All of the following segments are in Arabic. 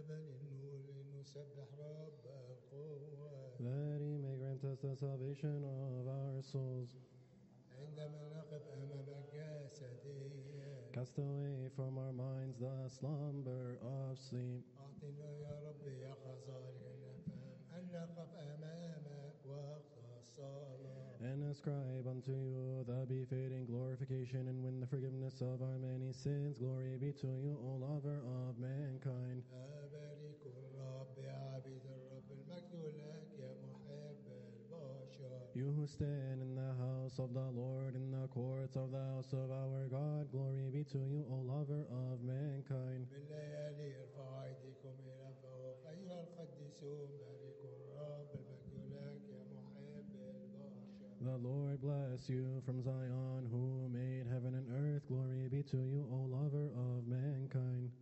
That he may grant us the salvation of our souls. Cast away from our minds the slumber of sleep. And ascribe unto you the befitting glorification and win the forgiveness of our many sins. Glory be to you, O lover of mankind. You who stand in the house of the Lord, in the courts of the house of our God, glory be to you, O lover of mankind. The Lord bless you from Zion, who made heaven and earth. Glory be to you, O lover of mankind.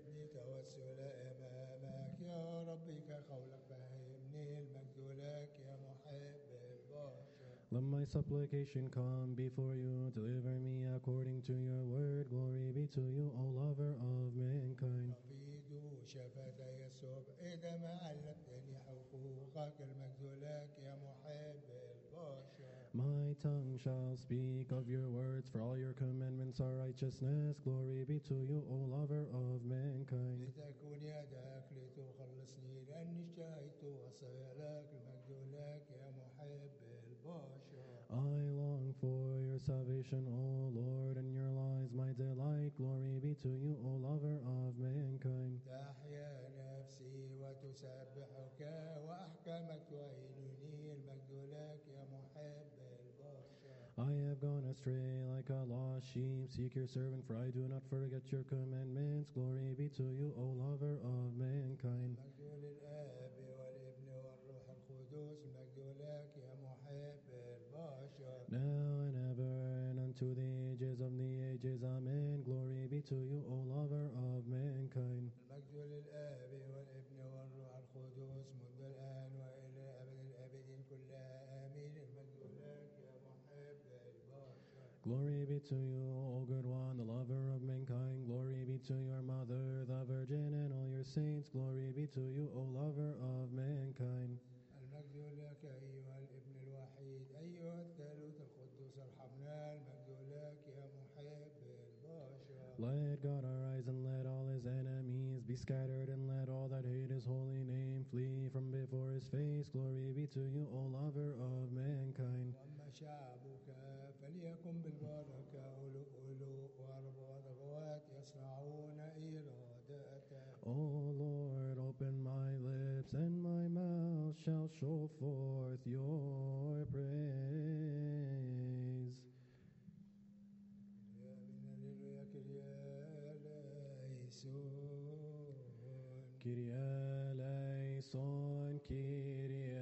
Let my supplication come before you. Deliver me according to your word. Glory be to you, O lover of mankind. My tongue shall speak of your words, for all your commandments are righteousness. Glory be to you, O lover of mankind. I long for your salvation, O Lord, and your law is my delight. Glory be to you, O lover of mankind. I have gone astray like a lost sheep. Seek your servant, for I do not forget your commandments. Glory be to you, O lover of mankind. Now and ever and unto the ages of the ages. Amen. Glory be to you, O lover of mankind. Glory be to you, O good one, the lover of mankind. Glory be to your mother, the Virgin, and all your saints. Glory be to you, O lover of mankind. Let God arise and let all his enemies be scattered, and let all that hate his holy name flee from before his face. Glory be to you, O lover of mankind. O Lord, open my lips, and my mouth shall show forth your praise. Kyrie eleison, Kyrie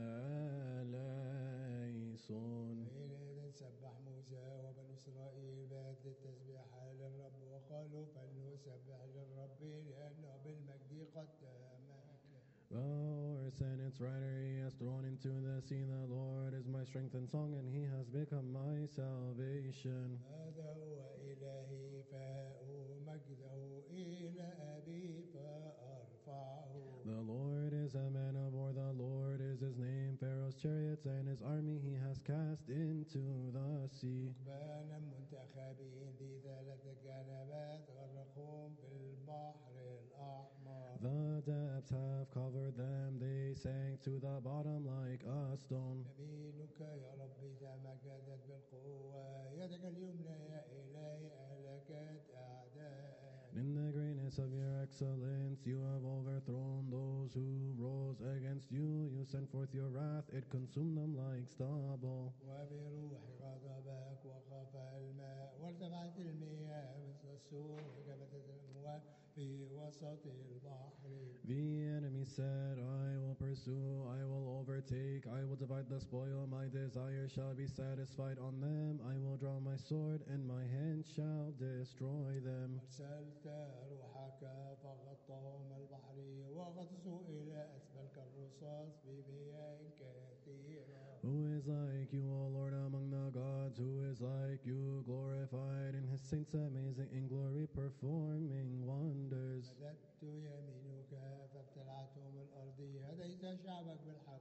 eleison. سبح موسى وبنو إسرائيل بعد التسبيح للرب وقالوا فلنسبح للرب لأنه بالمجد قد تمك. The horse and its rider he has thrown into the sea. The Lord is my strength and song, and he has become my salvation. هذا هو إلهي فأمجده إلى أبي فأرفعه. The Lord is a man of war, the Lord is his name. Pharaoh's chariots and his army he has cast into the sea. ركبانا منتخبين ذي 3 جنبات غرقهم في البحر الأحمر. The depths have covered them, they sank to the bottom like a stone. يمينك يا ربي تمجدت بالقوة، يدك اليمنى يا إلهي أهلكت أعداء. In the greatness of your excellence you have overthrown those who rose against you. You sent forth your wrath, it consumed them like stubble. وبروح غضبك وقف الماء وارتفعت المياه مثل السور وجبتت الأمواج في وسط البحر. The enemy said, I will pursue, I will overtake, I will divide the spoil, my desire shall be satisfied on them. I will draw my sword and my hand shall destroy them. أرسلت روحك فغطاهم البحر وغطسوا إلى أسفل كالرصاص بمياه كثيرة. Who is like you, O Lord, among the gods? Who is like you, glorified in his saints, amazing in glory, performing wonders? مددت يمينك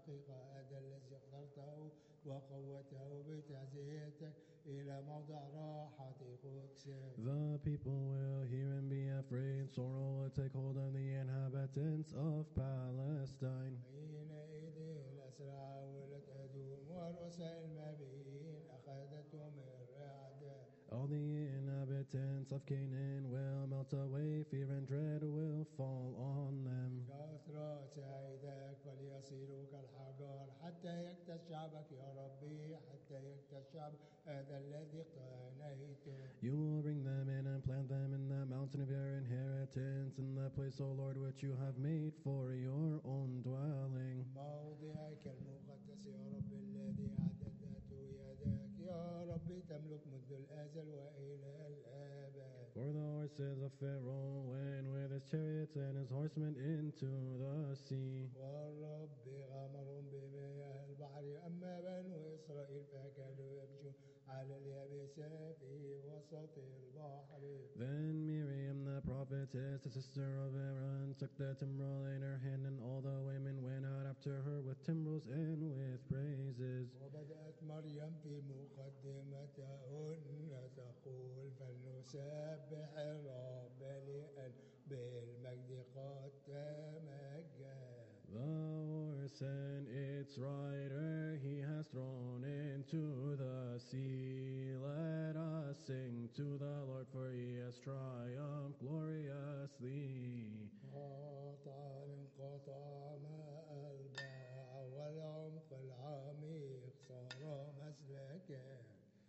الحقيقة هذا الذي اخترته وقوته بتعزيتك إلى موضع راحة قدسك. The people will hear and be afraid. Sorrow will take hold of the inhabitants of Palestine. حينئذ الأسرع ولد أدوم ورؤساء المبيين أخذتهم الرعدة. All the inhabitants of Canaan will melt away. Fear and dread will fall on them. كثرة عيدك فليصيروا كالحجار حتى يكتش شعبك يا ربي حتى يكتش شعب هذا الذي اقتنيته. You will bring them in and plant them in the mountain of your inheritance, in the place, O Lord, which you have made for your own dwelling. موضعك المقدس يا رب الذي أعددته يدك يا رب تملك منذ الأزل وإلى الآباد. For the horses of Pharaoh went with his chariots and his horsemen into the sea. والرب غمرهم بمياه البحر أما بنو إسرائيل فكانوا يمشون على اليابسة في وسط البحر. Then Miriam the prophetess, the sister of Aaron, took the timbrel in her hand, and all the women went out after her with timbrels and with praises. وبدأت مريم في مقدمتهن تقول فلنسبح الرب لأن بالمجد قد تمجد. The horse and its rider he has thrown into the sea. Let us sing to the Lord, for he has triumphed gloriously. انقطع ماء البحر والعمق العميق صار مسلكا.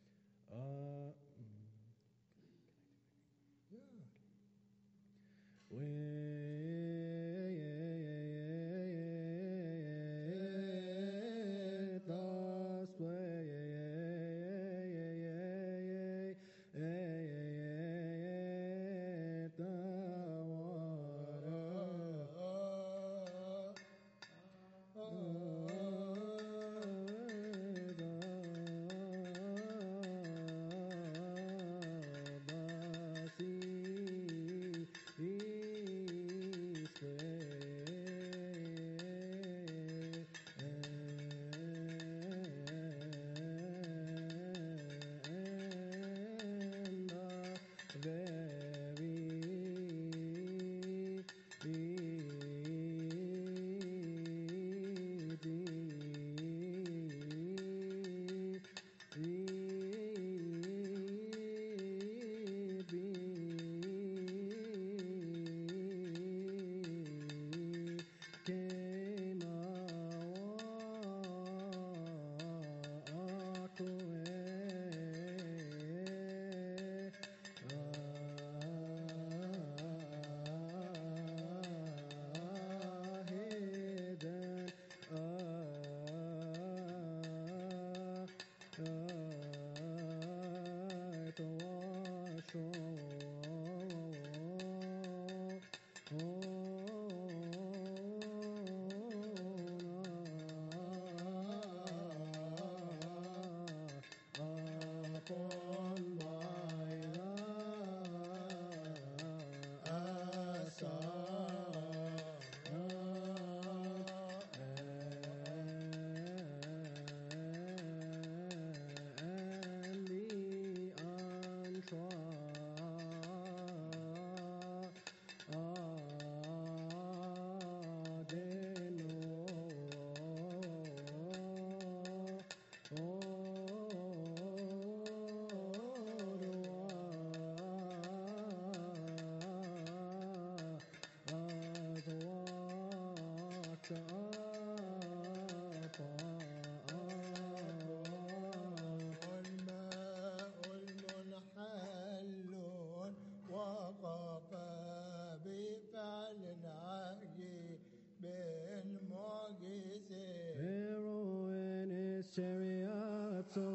chariots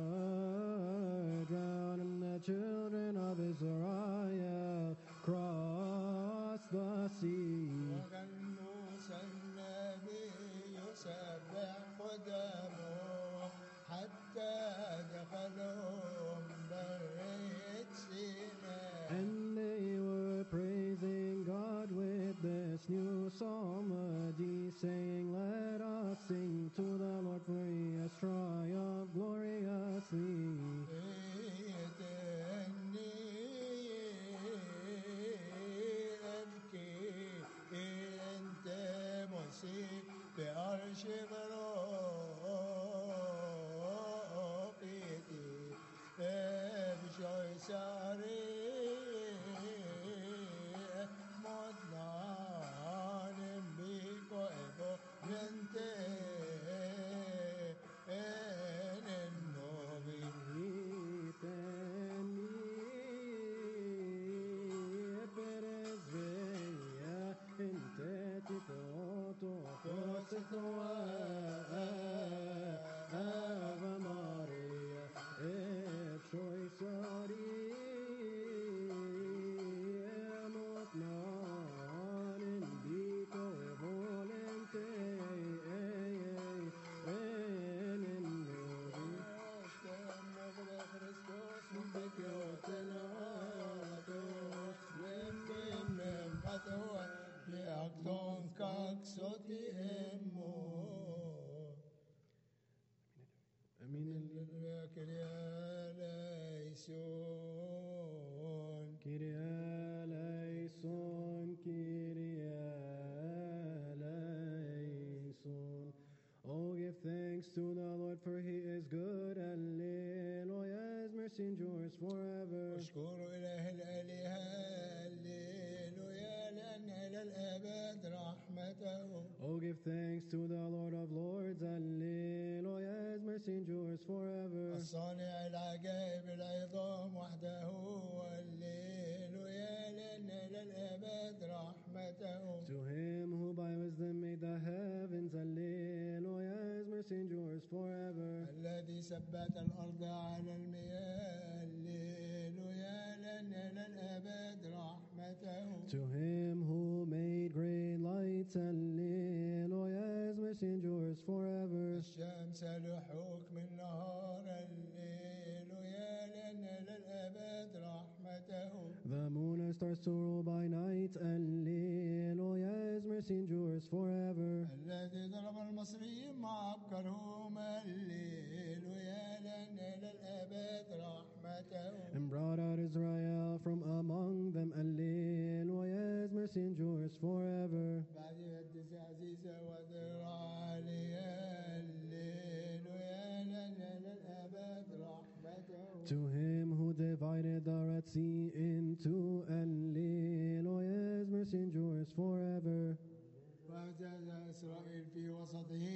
were drowned, and the children of Israel crossed the sea. وكان موسى النبي يسبح قدامه حتى دخلهم برية سيناء. And they were praising God with this new psalmody, saying, "Let us sing mercy endures forever. اشكروا إله الآلهة هللويا لأن إلى الأبد رحمته. Oh, give thanks to the Lord of Lords, Alleluia, His mercy endures forever. الصانع العجائب العظام وحده هللويا لأن إلى الأبد رحمته. To him who by wisdom made the heavens, Alleluia, His mercy endures forever. الذي ثبت الأرض على المياه هللويا لأن إلى الأبد رحمته. To him who made great lights, Alleluia, His mercy endures forever. الشمس لحكم النهار هللويا لأن إلى الأبد رحمته. The moon and stars to rule by night, Alleluia, His mercy endures forever. الذي ضرب المصريين مع أبكرهم هللويا لأن إلى الأبد رحمته. And brought out Israel from among them, Alleluia, His mercy endures forever. بعد يد عزيزة وذراع عالية هللويا لأن إلى الأبد رحمته. To him who divided the Red Sea in two, Alleluia, His mercy endures forever. واجتاز إسرائيل في وسطه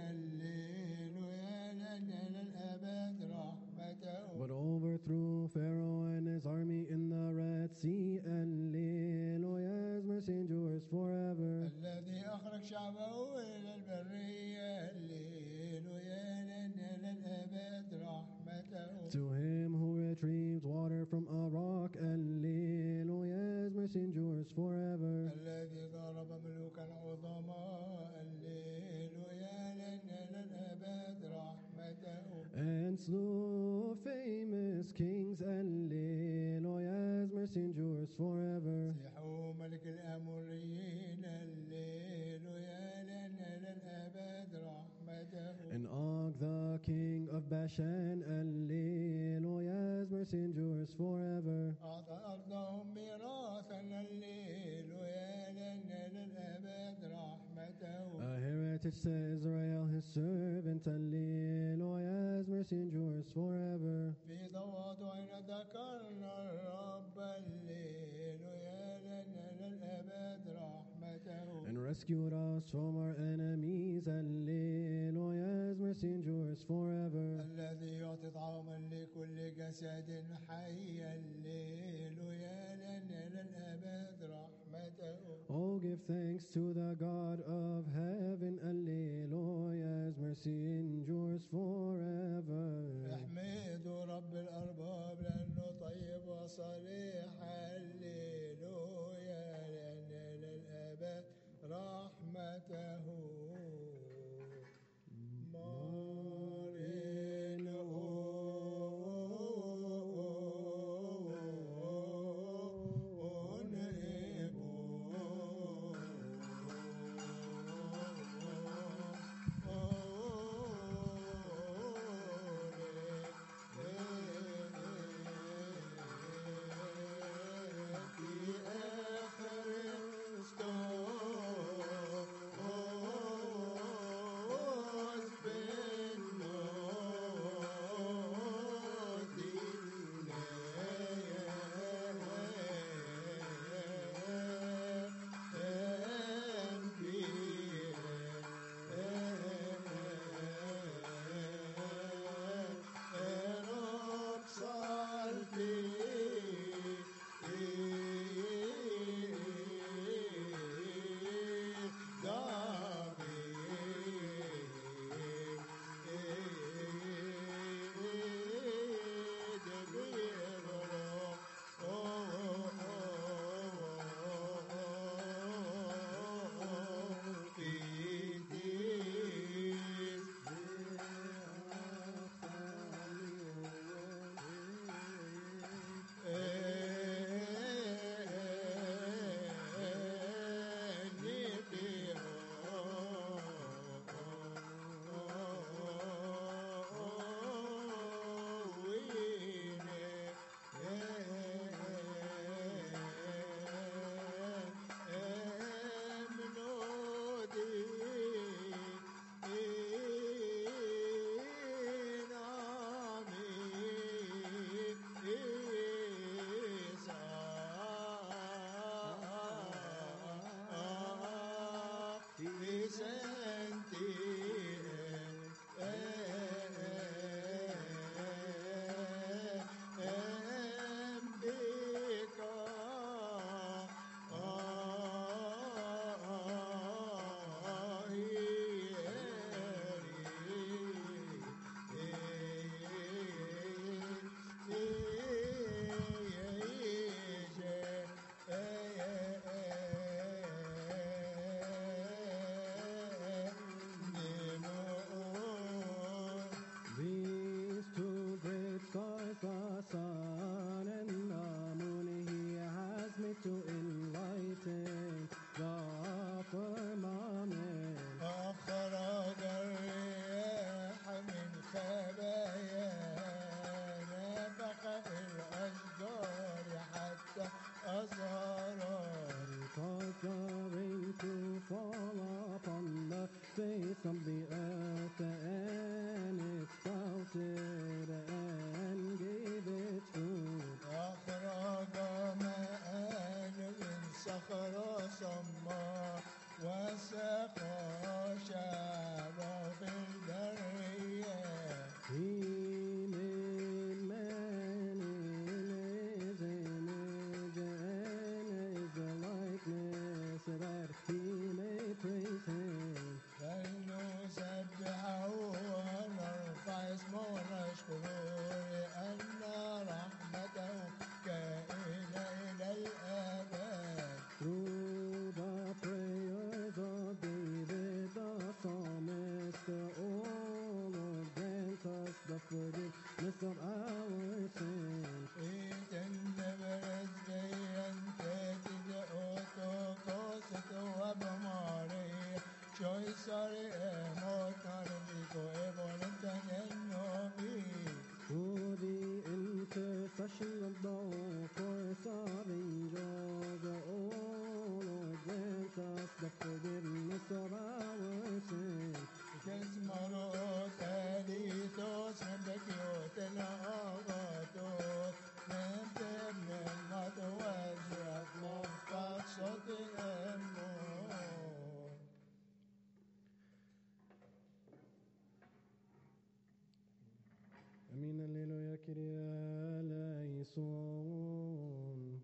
هللويا لأن إلى الأبد رحمته. But overthrew Pharaoh and his army in the Red Sea, Alleluia, His mercy endures forever. الذي أخرج شعبه إلى البرية هللويا لأن إلى الأبد رحمته. To him who retrieved water from a rock, Alleluia, His mercy endures forever. الذي ضرب ملوكا عظماء هللويا لأن إلى الأبد رحمته. And slew famous kings, Alleluia, His mercy endures forever. سيحوا ملك الأموريين هللويا لأن إلى الأبد رحمته. And Og the king of Bashan, Alleluia, His mercy endures forever. أعطى أرضهم ميراثا هللويا لأن إلى الأبد رحمته. A heritage to Israel, His servant, Alleluia, His mercy endures forever. في تواضع ذكرنا الرب هللويا لأن إلى الأبد رحمته. And rescued us from our enemies, Alleluia, His mercy endures forever. الذي يعطي طعاما لكل جسد حي هللويا لأن إلى الأبد رحمته. Oh, give thanks to the God of heaven, Alleluia, His mercy endures forever. احمدوا رب الأرباب لأنه طيب وصالح هللويا لأن إلى الأبد رحمته. صما وسقى شعبه في البرية. He made man in his image and his likeness, that he may praise him. فلنسبحه ونرفع اسمه ونشكره لأن رحمته كائنة إلى الأبد. Through the prayers of David the psalmist, O Lord, grant us the forgiveness of our sins. Through the intercession of the chorus of angels, O Lord, grant us the forgiveness of our sins. Amin, alleluia, Kyrie eleison.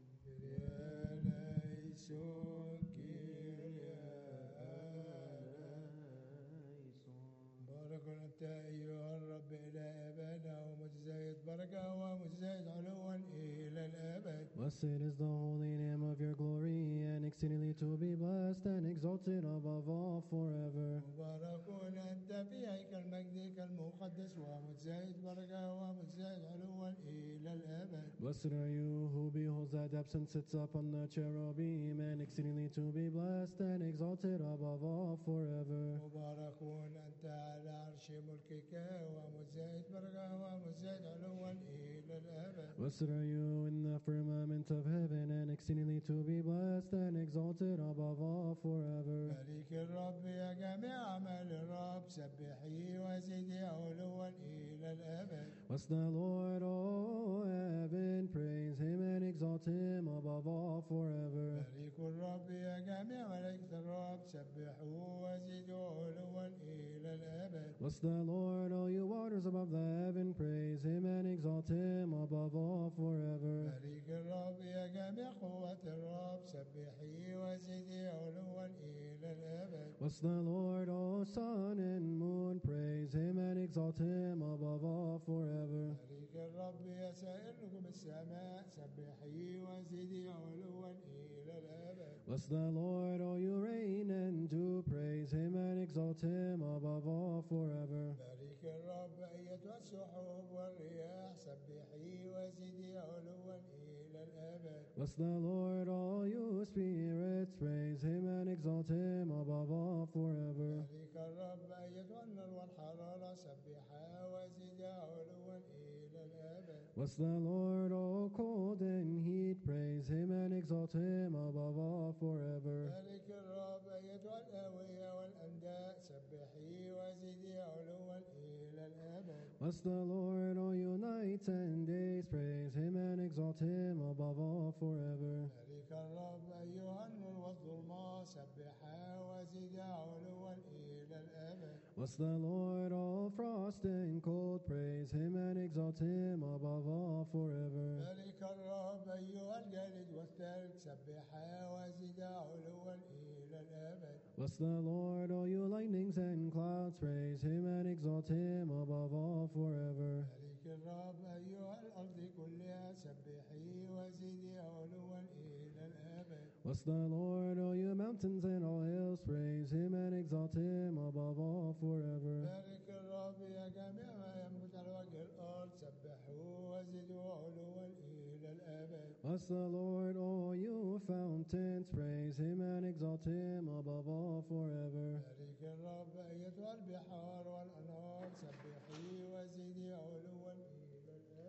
بارك أنت أيها الرب إلى أبانا ومتزايد بركة ومتزايد علوا إلى الأبد. Blessed is the holy name of your glory, and exceedingly to be blessed and exalted above all forever. مبارك أنت في هيكل مجدك المقدس ومتزايد بركة ومتزايد علوا إلى الأبد. Blessed are you who beholds the depths and sits upon the cherubim, and exceedingly to be blessed and exalted above all forever. مبارك أنت على عرش ملكك ومتزايد بركة ومتزايد علوا إلى الأبد. Blessed are you in the firmament of heaven, and exceedingly to be blessed and exalted above all forever. بارك الرب يا جميع أعمال الرب سبحيه وزدي علوا إلى الأبد. Bless the Lord, O heaven, praise him and exalt him above all forever. بارك الرب يا جميع ملائكة الرب سبحوه وزدوا علوا إلى الأبد. Bless the Lord, all you waters above the heaven, praise him and exalt him above all forever. بارك الرب يا جميع قوة الرب سبحيه وزدي علوا إلى الأبد. Bless the Lord, O sun and moon, praise him and exalt him above all forever. بارك الرب يا سائر نجوم السماء سبحيه وزدي علوا إلى الأبد. Bless the Lord, all you reign and do, praise him and exalt him above all forever. بارك الرب أيتها السحب والرياح سبحيه وزدي علوا إلى الأبد. Bless the Lord, all you spirits, praise him and exalt him above all forever. بارك الرب أيتها النار والحرارة سبحها وزدي علوا إلى الأبد. Bless the Lord, all cold and heat, praise him and exalt him above all forever. بارك الرب أيتها الأوية والأنداء سبحيه وزدي علوا إلى الأبد. Bless the Lord, all you nights and days, praise him and exalt him above all forever. بارك الرب أيها النور والظلماء سبحها وزدي علوا إلى الأبد. Bless the Lord, all frost and cold, praise him and exalt him above all forever. بارك الرب أيها الجليد والثلج سبحها وزدي علوا إلى الأبد. Bless the Lord, all you lightnings and clouds, praise him and exalt him above all forever. بارك الرب أيها الأرض كلها سبحيه وزدي علوا إلى الأبد. Bless the Lord, all you mountains and all hills, praise him and exalt him above all forever. بارك الرب يا جميع ما ينبت على وجه الأرض سبحوه وزدوا علوا إلى الأبد. Bless the Lord, all you fountains, praise him and exalt him above all forever. بارك الرب أيتها البحار والأنهار سبحيه وزدي علوا إلى الأبد.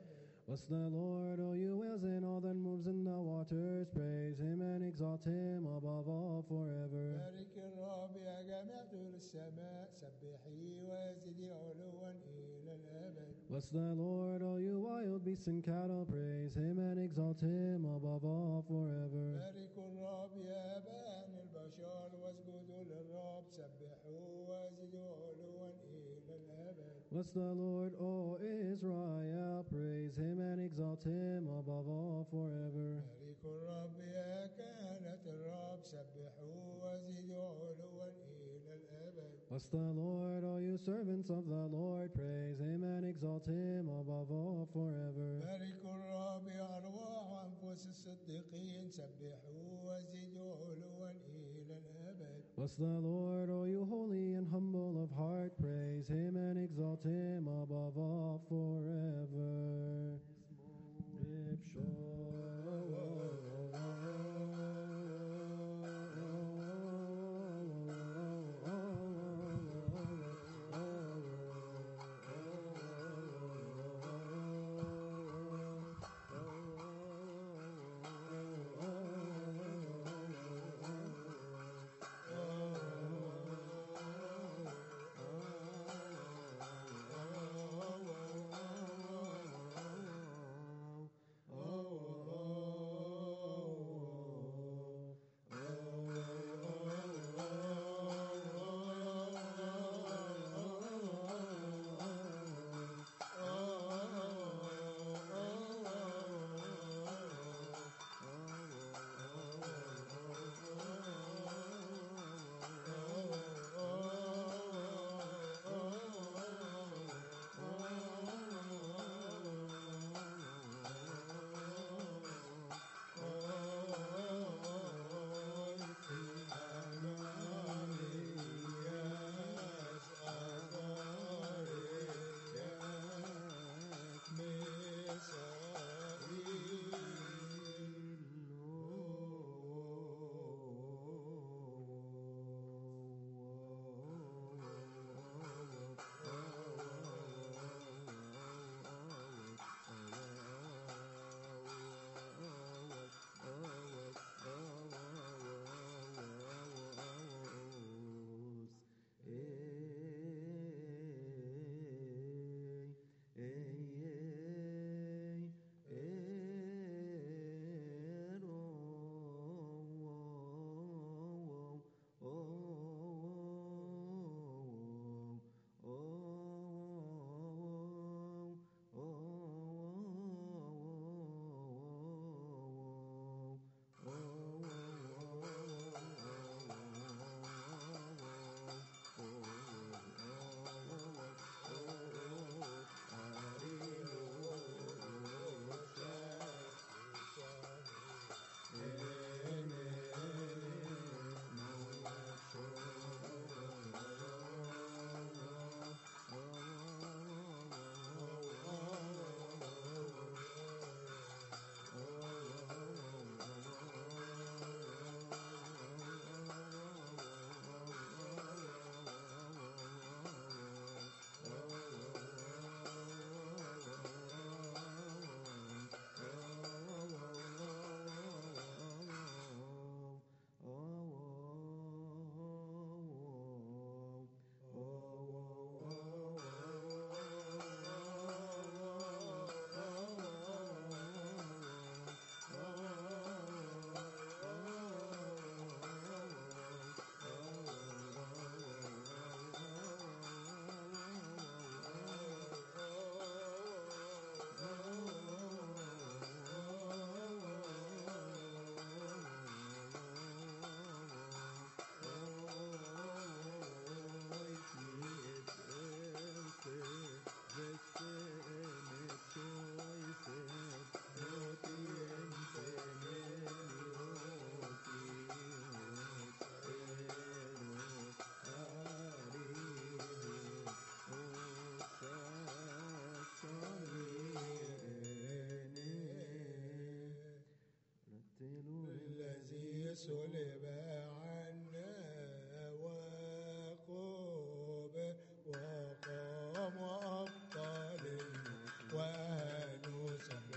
Bless the Lord, O you whales and all that moves in the waters. Praise him and exalt him above all forever. بارك الرب يا جميع طول السماء سبحي وزدي علوا إلى الأبد. Bless the Lord, O you wild beasts and cattle. Praise him and exalt him above all forever. بارك الرب يا بني البشر واسجدوا للرب سبحوا وزدوا علوا إلى الأبد. Bless the Lord, O Israel. Praise him and exalt him above all forever. بارك الرب يا كهنة الرب سبحوا وزدوا علوا إلى الأبد. Bless the Lord, all you servants of the Lord. Praise him and exalt him above all forever. بارك الرب يا أرواح أنفس الصديقين سبحوا وزدوا علوا إلى الأبد. Bless the Lord, all you holy and humble of heart. Praise him and exalt him above all forever. صلب عنا وقوب وقام وأبطال وأهل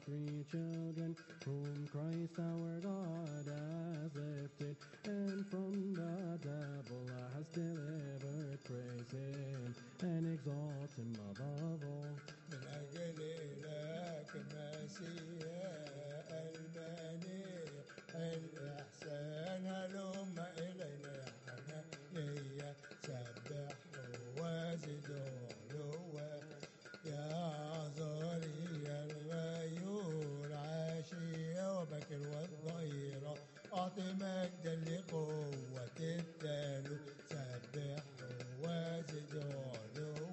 three children, whom Christ our God has lifted, and from the devil has delivered. Praise him and exalt him above all. من أجل لك المسيح المنيع الإحسان هلم إلينا يا حنانية سبحوا وزدوا علوا يا عذاري الغيور عشية وبكر والظهيرة أعطي مجدا لقوة الثالوث سبحوا وزدوا علوا.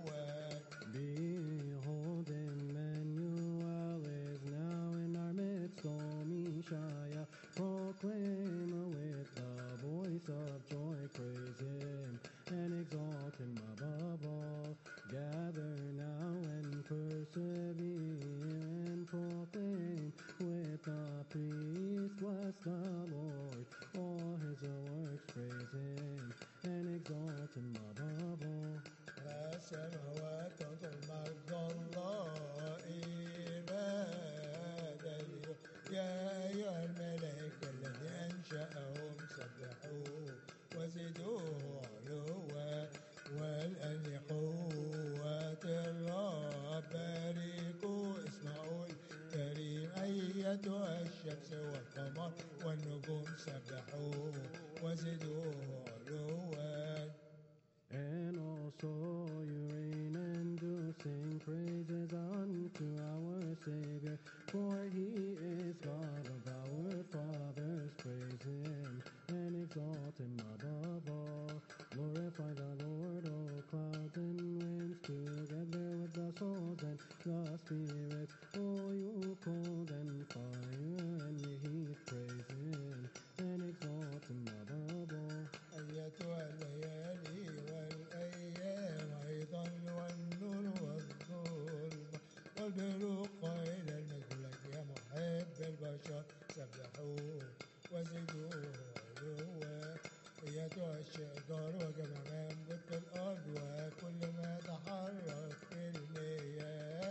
Behold, Emmanuel is now in our midst, O Messiah. Proclaim with the voice of joy, praise him and exalt him above all. Gather now and persevere and proclaim with the priest, bless the Lord. All his works, praise him and exalt him above all. السماوات تضمد الله إلى دليل يا أيها الملائكة الذي أنشأهم سبحوه وزدوه علوا والآن قوة الرب باركوا اسمه الكريم أيتها الشمس والقمر والنجوم سبحوه وزدوه علوا. And also you reign and do sing praises unto our Savior, for he is God of our fathers. Praise him and exalt him above all. Glorify the Lord, O clouds and winds, together with the souls and the spirits. O you cold and fire and ye heat, praise him and exalt him above all. أيتها الليالي والأيام أيضا والنور والظلمة والبروق إلى المجلك يا محب البشر سبحوه وزدوه علوا. أيتها الشجر وجمع منبت الأرض وكل ما تحرك في المياه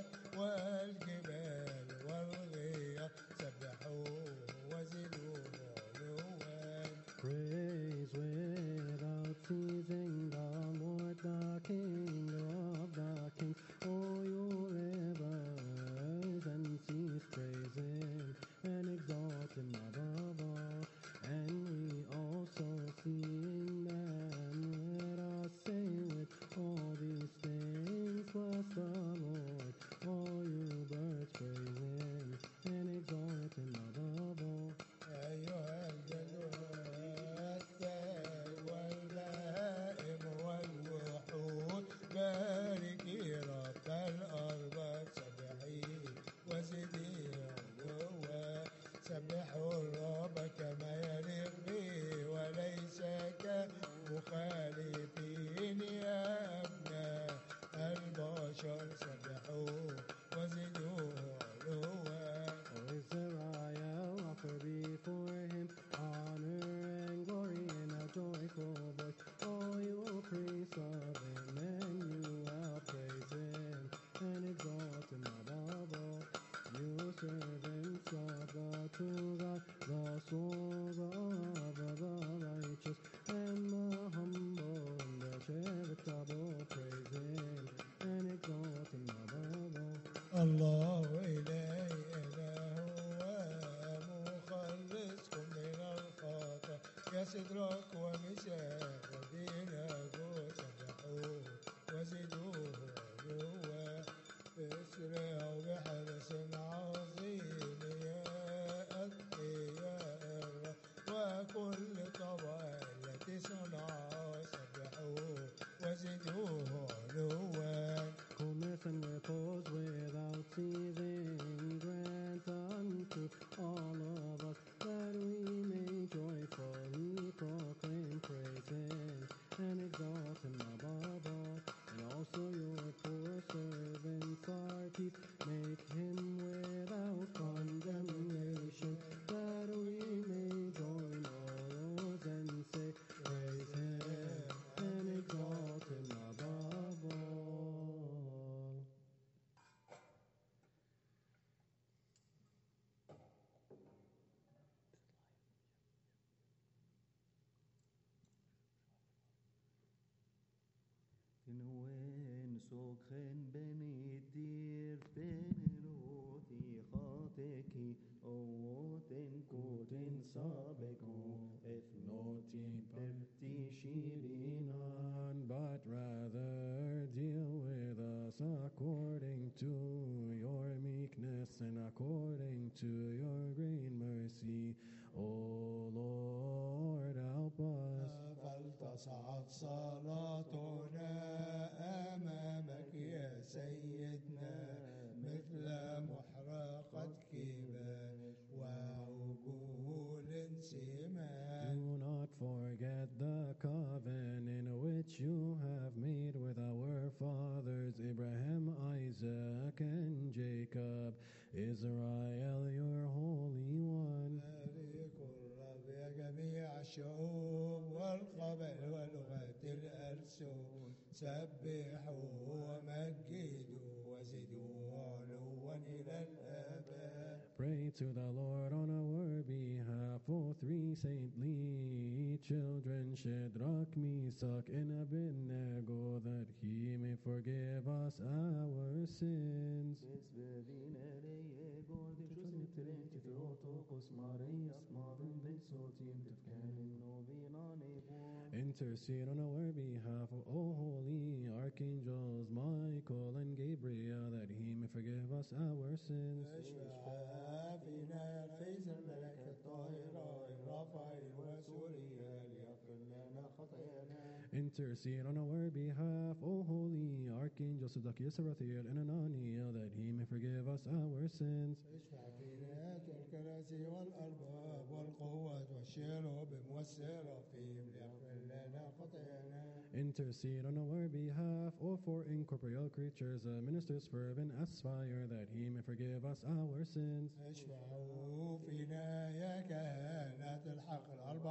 والجبال والغيار سبحوه وزدوه علوا. Praise without ceasing the Lord, the King of the kings. O you rivers and seas, praise him and exalt him above all. And we also sing them, let us say with all these things, bless the Lord. All you birds, praise him and exalt him above all. أيها الثاج والبهائم والوحود باركي رب الأرباب سبحيه وزديه علوا. سبحوا الرب كما يليق به وليس كمخالفين يا أبناء البشر سبحوه وزدوه علوا. O Israel, offer before him honor and glory in a joyful voice. All you priests of Emmanuel, praise him and exalt him above all. You servants of the true God, the souls of the righteous and the humble and the charitable, praise him and exalt him above all. الله إلهي إله مخلصكم من الخطأ يا سدرك ومشاك ودينك سبحوه وزدوه علوا. اسرعوا بحرس عظيم يا أتقياء الرب وكل طبع التي صنعوا سبحوه وزدوه علوا. Coolness and repose without ceasing grant unto all of us, that we may joyfully proclaim, praise him and exalt him above all, and also sokhen benidir beneroti khateki oten koten sabeku efnotin perti shirinan, but rather deal with us according to your meekness and according to your great mercy. O Lord, help us. فلتصعد صلاتنا أمامك يا سيدنا مثل محرقة كباش وعجول سمان. Do not forget the covenant which you have made with our fathers Abraham, Isaac, and Jacob, Israel, your Holy One. بارك الرب يا جميع الشعوب والقبائل ولغات الألسن، سبحوا ومجدوا وزدوا علوا إلى الآباء. Pray to the Lord on our behalf, O three saintly children, Shadrach, Meshach, and Abednego, that he may forgive us our sins. Intercede on our behalf, O holy archangels Michael and Gabriel, that he may forgive us our sins. اشفع فينا رئيس الملائكة الطاهرة رافائيل وسوريا ليغفر لنا خطايانا. Intercede on our behalf, O holy archangels Zacchaeus, Raphael, and Ananiel, that he may forgive us our sins. اشفع فينا كالكراسي والأرباب والقوات والشيروبيم والسرافيم ليغفر لنا خطايانا. Intercede on our behalf, O four incorporeal creatures, ministers fervent as fire, that he may forgive us our sins. اشفعوا فينا يا كهنة الحق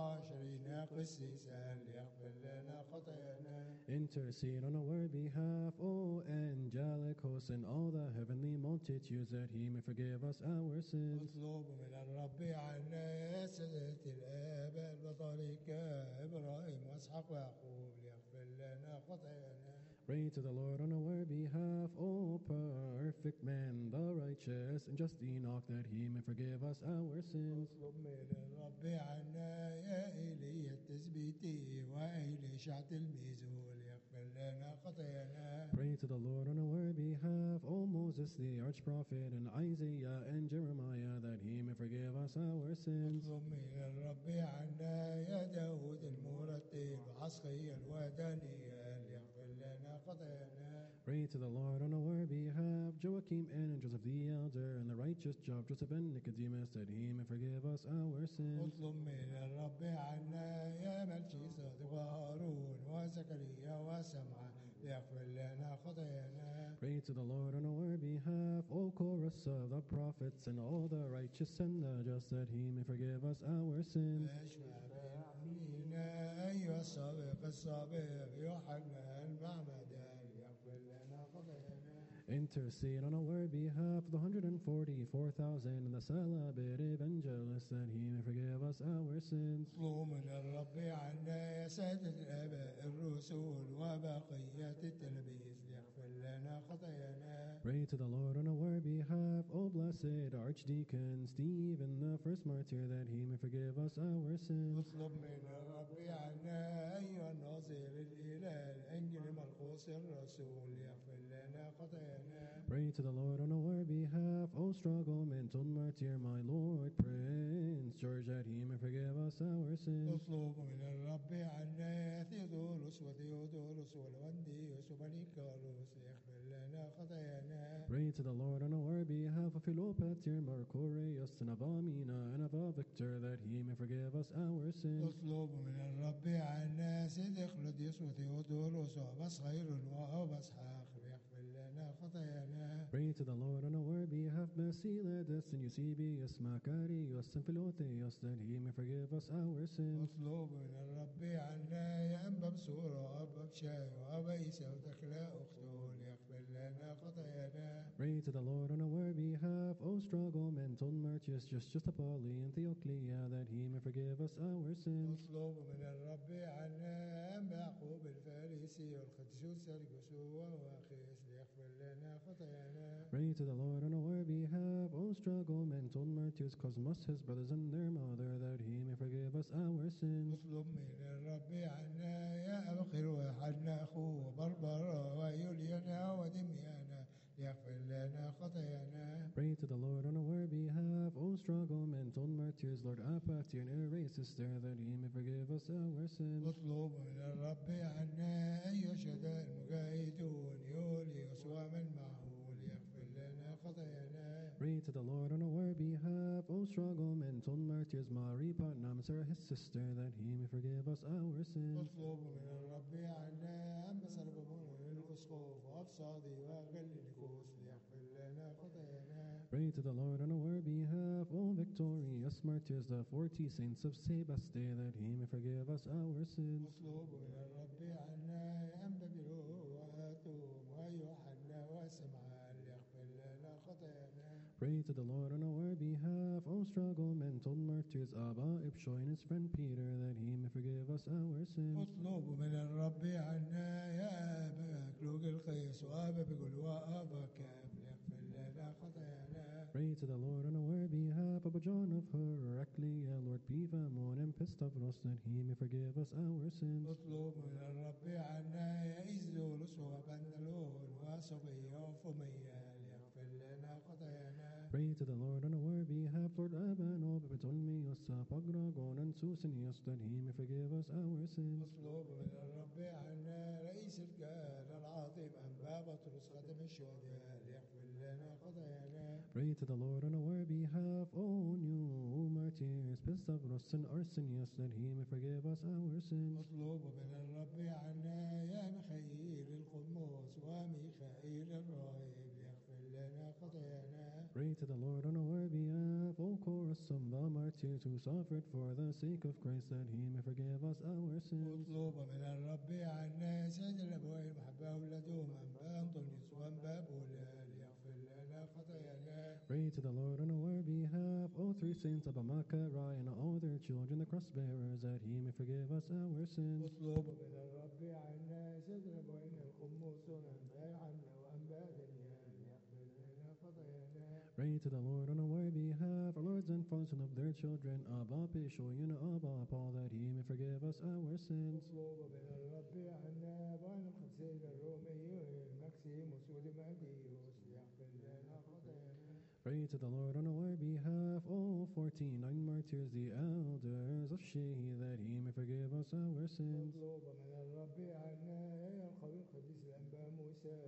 ال24 قسيسا ليغفر لنا خطايانا. Intercede on our behalf, O angelic hosts and all the heavenly multitudes, that he may forgive us our sins. اطلب من الرب عنا يا سادة الآباء البطاركة إبراهيم وإسحاق ويعقوب ليغفر لنا خطايانا. Pray to the Lord on our behalf, O perfect man, the righteous and just Enoch, that he may forgive us our sins. اطلب من الرب عنا يا إيليا التثبيتي وإليشع تلميذه ليغفر لنا خطايانا. Pray to the Lord on our behalf, O Moses the archprophet, and Isaiah and Jeremiah, that he may forgive us our sins. اطلب من الرب عنا يا داود المرتل وعسقيا ودانيال ليغفر لنا خطايانا. Pray to the Lord on our behalf, Joachim and Joseph the elder, and the righteous Job, Joseph and Nicodemus, that he may forgive us our sins. اطلب من الرب عنا يا ملكي صادق وهارون وزكريا وسمعان ليغفر لنا خطايانا. Pray to the Lord on our behalf, O chorus of the prophets, and all the righteous and the just, that he may forgive us our sins. اشفع فينا أيها السابق السابق يوحنا المعمدان ليغفر لنا خطايانا. Intercede on our behalf, the 144,000 and the celibate evangelists, that he may forgive us our sins. اطلب من الرب عنا يا سادة الآباء الرسل وبقية التلاميذ ليغفر لنا خطايانا. Pray to the Lord on our behalf, O blessed Archdeacon Stephen, the first martyr, that he may forgive us our sins. اطلب من الرب عنا أيها الناظر الإله الإنجيل مرقس الرسول ليغفر لنا خطايانا. Pray to the Lord on our behalf, O struggle mental martyr, my Lord Prince George, that he may forgive us our sins. اطلب من الرب عنا ثيودوروس وثيودوروس ولونديوس وبنيكاروس ليغفر لنا خطايانا. Pray to the Lord on our behalf, of Philopater, Marcoreus, and of Amina, and of Victor, that he may forgive us our sins. اطلب من الرب عنا سيد خلوديوس وثيودوروس وأبس خير وأبس حاق ليغفر لنا خطايانا. Pray to the Lord on our behalf, Basileus, and Eusebius, Macarius, and Philotheus, that he may forgive us our sins. اطلب من الرب عنا يا أنبا بسورة وأبا بشاي وأبا إيسى وتكلا أخته ليغفر لنا خطايانا. Pray to the Lord on our behalf, O struggle, mental Martius, just Apolly and Theoclia, that he may forgive us our sins. اطلب من الرب عنا أنبا يعقوب الفارسي والقديس سرجس وواخيس ليغفر لنا خطايانا. Pray to the Lord on our behalf, O struggle, mental Martius, Cosmas, his brothers and their mother, that he may forgive us our sins. اطلب من الرب عنا يا أبخر وحنا أخوه بربرا ويولينا ودميانا ليغفر لنا خطايانا. Pray to the Lord on our behalf, O struggle, mental Martyrs, Lord Apatir and Ere sister, that he may forgive us our sins. اطلب من الرب عنا أن يشهد المجاهدون يوليوس ومن معه ليغفر لنا خطايانا. Pray to the Lord on our behalf, O struggle, mental Martyrs, Mari Patnam, Sarah his sister, that he may forgive us our sins. اطلب من الرب عنا أن بسربمون الأسقف وأبصادي وغللكوس ليغفر لنا خطايانا. Pray to the Lord on our behalf, O victorious martyrs, the 40 saints of Sebaste, that he may forgive us our sins. اطلب من الرب عنا أن ببرو وأتوم ويوحنا وسمعان ليغفر لنا خطايانا. Pray to the Lord on our behalf, O struggle, mental martyrs, Abba, Ipshoy, and his friend Peter, that he may forgive us our sins. اطلب من الرب عنا يا أبا كلوج القيس وأبا بقول وأبا كاب ليغفر لنا خطايانا. Pray to the Lord on our behalf, Abba John of Heraclea, Lord Pivamon and Pistavros, that he may forgive us our sins. اطلب من الرب عنا يا إزولوس وبندلون وصبيا وفميا ليغفر لنا خطايانا. Pray to the Lord on our behalf, Lord Abano, Ptolmeos, Pagragon, and Susinius, that he may forgive us our sins. اطلب من الرب عنا رئيس الجال العظيم أنبا بطرس خدم الشهداء ليغفر لنا خطايانا. Pray to the Lord on our behalf, O new martyrs, Pistavros and Arsenius, that he may forgive us our sins. اطلب من الرب عنا يا ميخائيل القدوس وميخائيل الراهب ليغفر لنا خطايانا. Pray to the Lord on our behalf, O chorus of the martyrs who suffered for the sake of Christ, that he may forgive us our sins. اطلب من الرب عنا سيد الأبوين محبة أولادهم أنبا أنطونيوس وأنبا بولا ليغفر لنا خطايانا. Pray to the Lord on our behalf, O three saints of Amakarai and all their children, the cross bearers, that he may forgive us our sins. اطلب من الرب عنا سيد الأبوين القموسون أنبا يوحنا وأنبا دانيال ليغفر لنا خطايانا. Pray to the Lord on our behalf, our lords and fathers and of their children, Abba Pishoy and Abba Paul, that he may forgive us our sins. اطلب من الرب عنا بان القدسين الروميين مكسيموس ودماديوس ليغفر لنا خطايانا. Pray to the Lord on our behalf, O 49 martyrs, the elders of Shehi, that he may forgive us our sins. اطلب من الرب عنا يا القوي القديس الأنبا موسى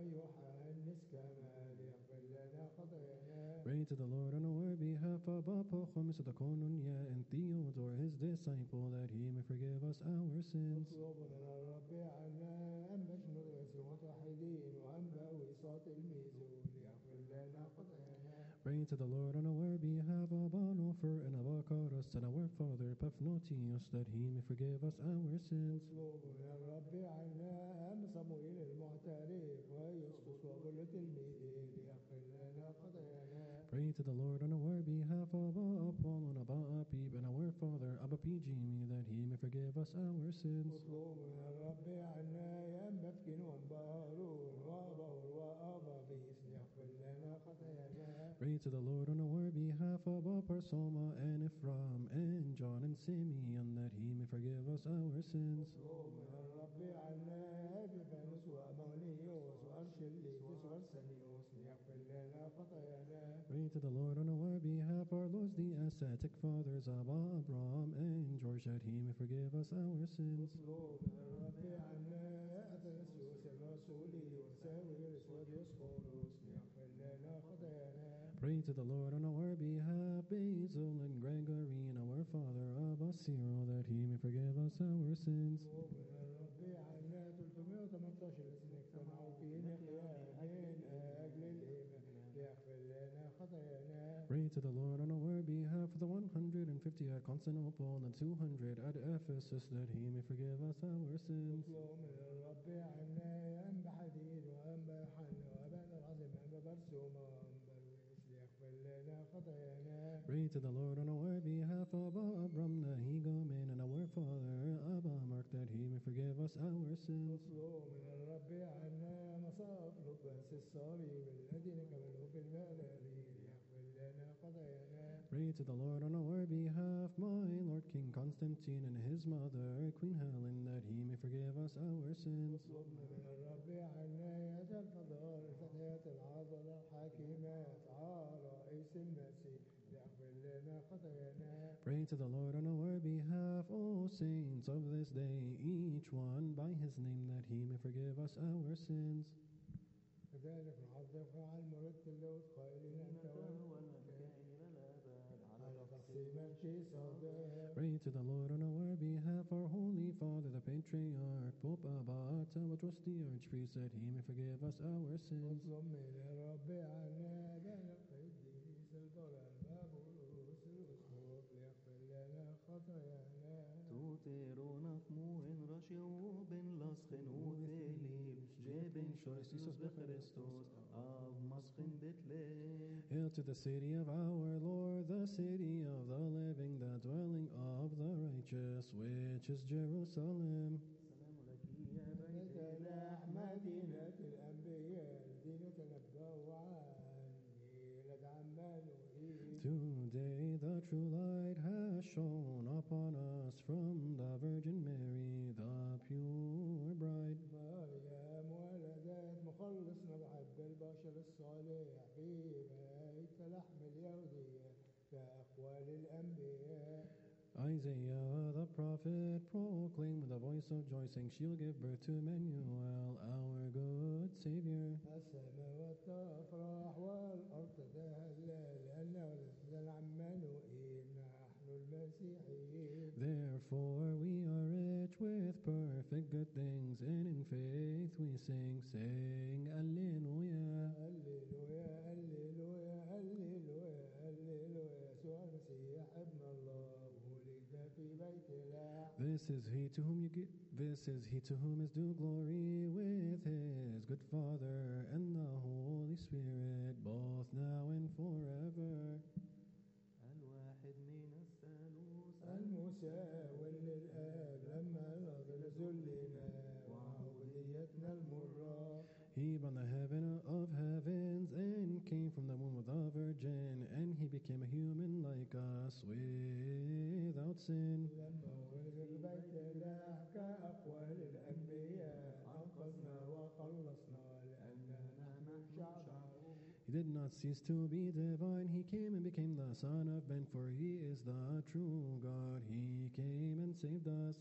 ويوحنس كما ليغفر لنا خطايانا. Pray to the Lord on our behalf, Abba Pochomis of the Konunya and Theodore, his disciple, that he may forgive us our sins. اطلب من الرب عنا أنبا شنودس المتوحدين وأنبا ويصات الميزون ليغفر لنا خطايانا. Pray to the Lord on our behalf, Abba Nofer and Abba Karas, and our father Paphnutius, that he may forgive us our sins. اطلب من الرب عنا أنبا صموئيل المعترف ويسقط وأبو الميدين ليغفر لنا خطايانا. Pray to the Lord on our behalf, Abba Apollo and Abba Apib, and our father Abba Pijimi, that he may forgive us our sins. اطلب من الرب عنا يا أنبا فكين وأنبا هارون وأبا وأبا بيس ليغفر لنا خطايانا. Pray to the Lord on our behalf, Abba Parsoma and Ephraim and John and Simeon, that he may forgive us our sins. اطلب من الرب عنا بفانوس وأمونيوس وأرشليس وأرسنيوس ليغفر لنا خطايانا. Pray to the Lord on our behalf, our lords, the ascetic fathers, Abba Abraham and George, that he may forgive us our sins. اطلب من الرب عنا أثناسيوس الرسولي وساويرس وديوسقورس ليغفر لنا خطايانا. Pray to the Lord on our behalf, Basil and Gregory, and our father Abba Cyril, that he may forgive us our sins. اطلب من الرب عنا 318 الذين اجتمعوا في نقيا من أجل الإيمان ليغفر لنا خطايانا. Pray to the Lord on our behalf, for the 150 at Constantinople and the 200 at Ephesus, that he may forgive us our sins. اطلب من الرب عنا يا أنبا حديد وأنبا يوحنا سومان برويس ليغفر لنا خطايانا. Pray to the Lord on our behalf, Abba Abram Nahigomen, and our Father, Abba Mark, that he may forgive us our sins. اطلب من الرب عنا مصاب لباس الصليب الذي نقبله في الملالي ليغفر لنا خطايانا. Pray to the Lord on our behalf, my Lord King Constantine and his mother, Queen Helen, that he may forgive us our sins. اطلبنا من الرب عنا يا ذا الفضائل فتيات العضلة الحكيمات رئيس المسيح ليغفر لنا خطايانا. Pray to the Lord on our behalf, O saints of this day, each one by his name, that he may forgive us our sins. كذلك نعظف على المرد اللوت قائلين أنت على تقسيم في صدق. Pray to the Lord on our behalf, our Holy Father, the Patriarch, Pope Abba, our trusty Archpriest, that he may forgive us our sins. اطلب من الرب عنا بين القديس البرر بابولوس الأسقف ليغفر لنا خطايانا. توتيرون فموين رشيوبن لسخن وثيليب جيبن شويسيس بخريستوس av مسخن بتليم. Hail to the city of our Lord, the city of the living, the dwelling of the righteous, which is Jerusalem. سلام لك يا بيت نزلح مدينة الأنبياء الذين تنبأوا عني لتعملوا. Today the true light has shone upon us from the Virgin Mary, the pure bride. مريم ولدت مخلصنا بحب البشر الصالح في بيت لحم اليهودية كأقوال الأنبياء. Isaiah the prophet proclaimed with a voice of joy, saying, she'll give birth to Emmanuel, our good Savior. السماوات تفرح والأرض تتهلل لأن ولدنا العمانوئيل نحن المسيحيين. Therefore we are rich with perfect good things, and in faith we sing, saying, Alleluia. هللويا هللويا هللويا هللويا يسوع المسيح ابن الله ولد في بيت لحم. This is he to whom is due glory with his good Father and the Holy Spirit, both now and forever. الواحد من الثالوث المساوي للآب لما نظر ذلنا وعبوديتنا المرة. He bound the heaven of heavens and came from the womb of the Virgin, and he became a human like us without sin. لما ولد البيت لحم كأقوال الأنبياء أنقذنا وخلصنا لأننا نحن شعبه. He did not cease to be divine. He came and became the Son of Man, for he is the true God. He came and saved us.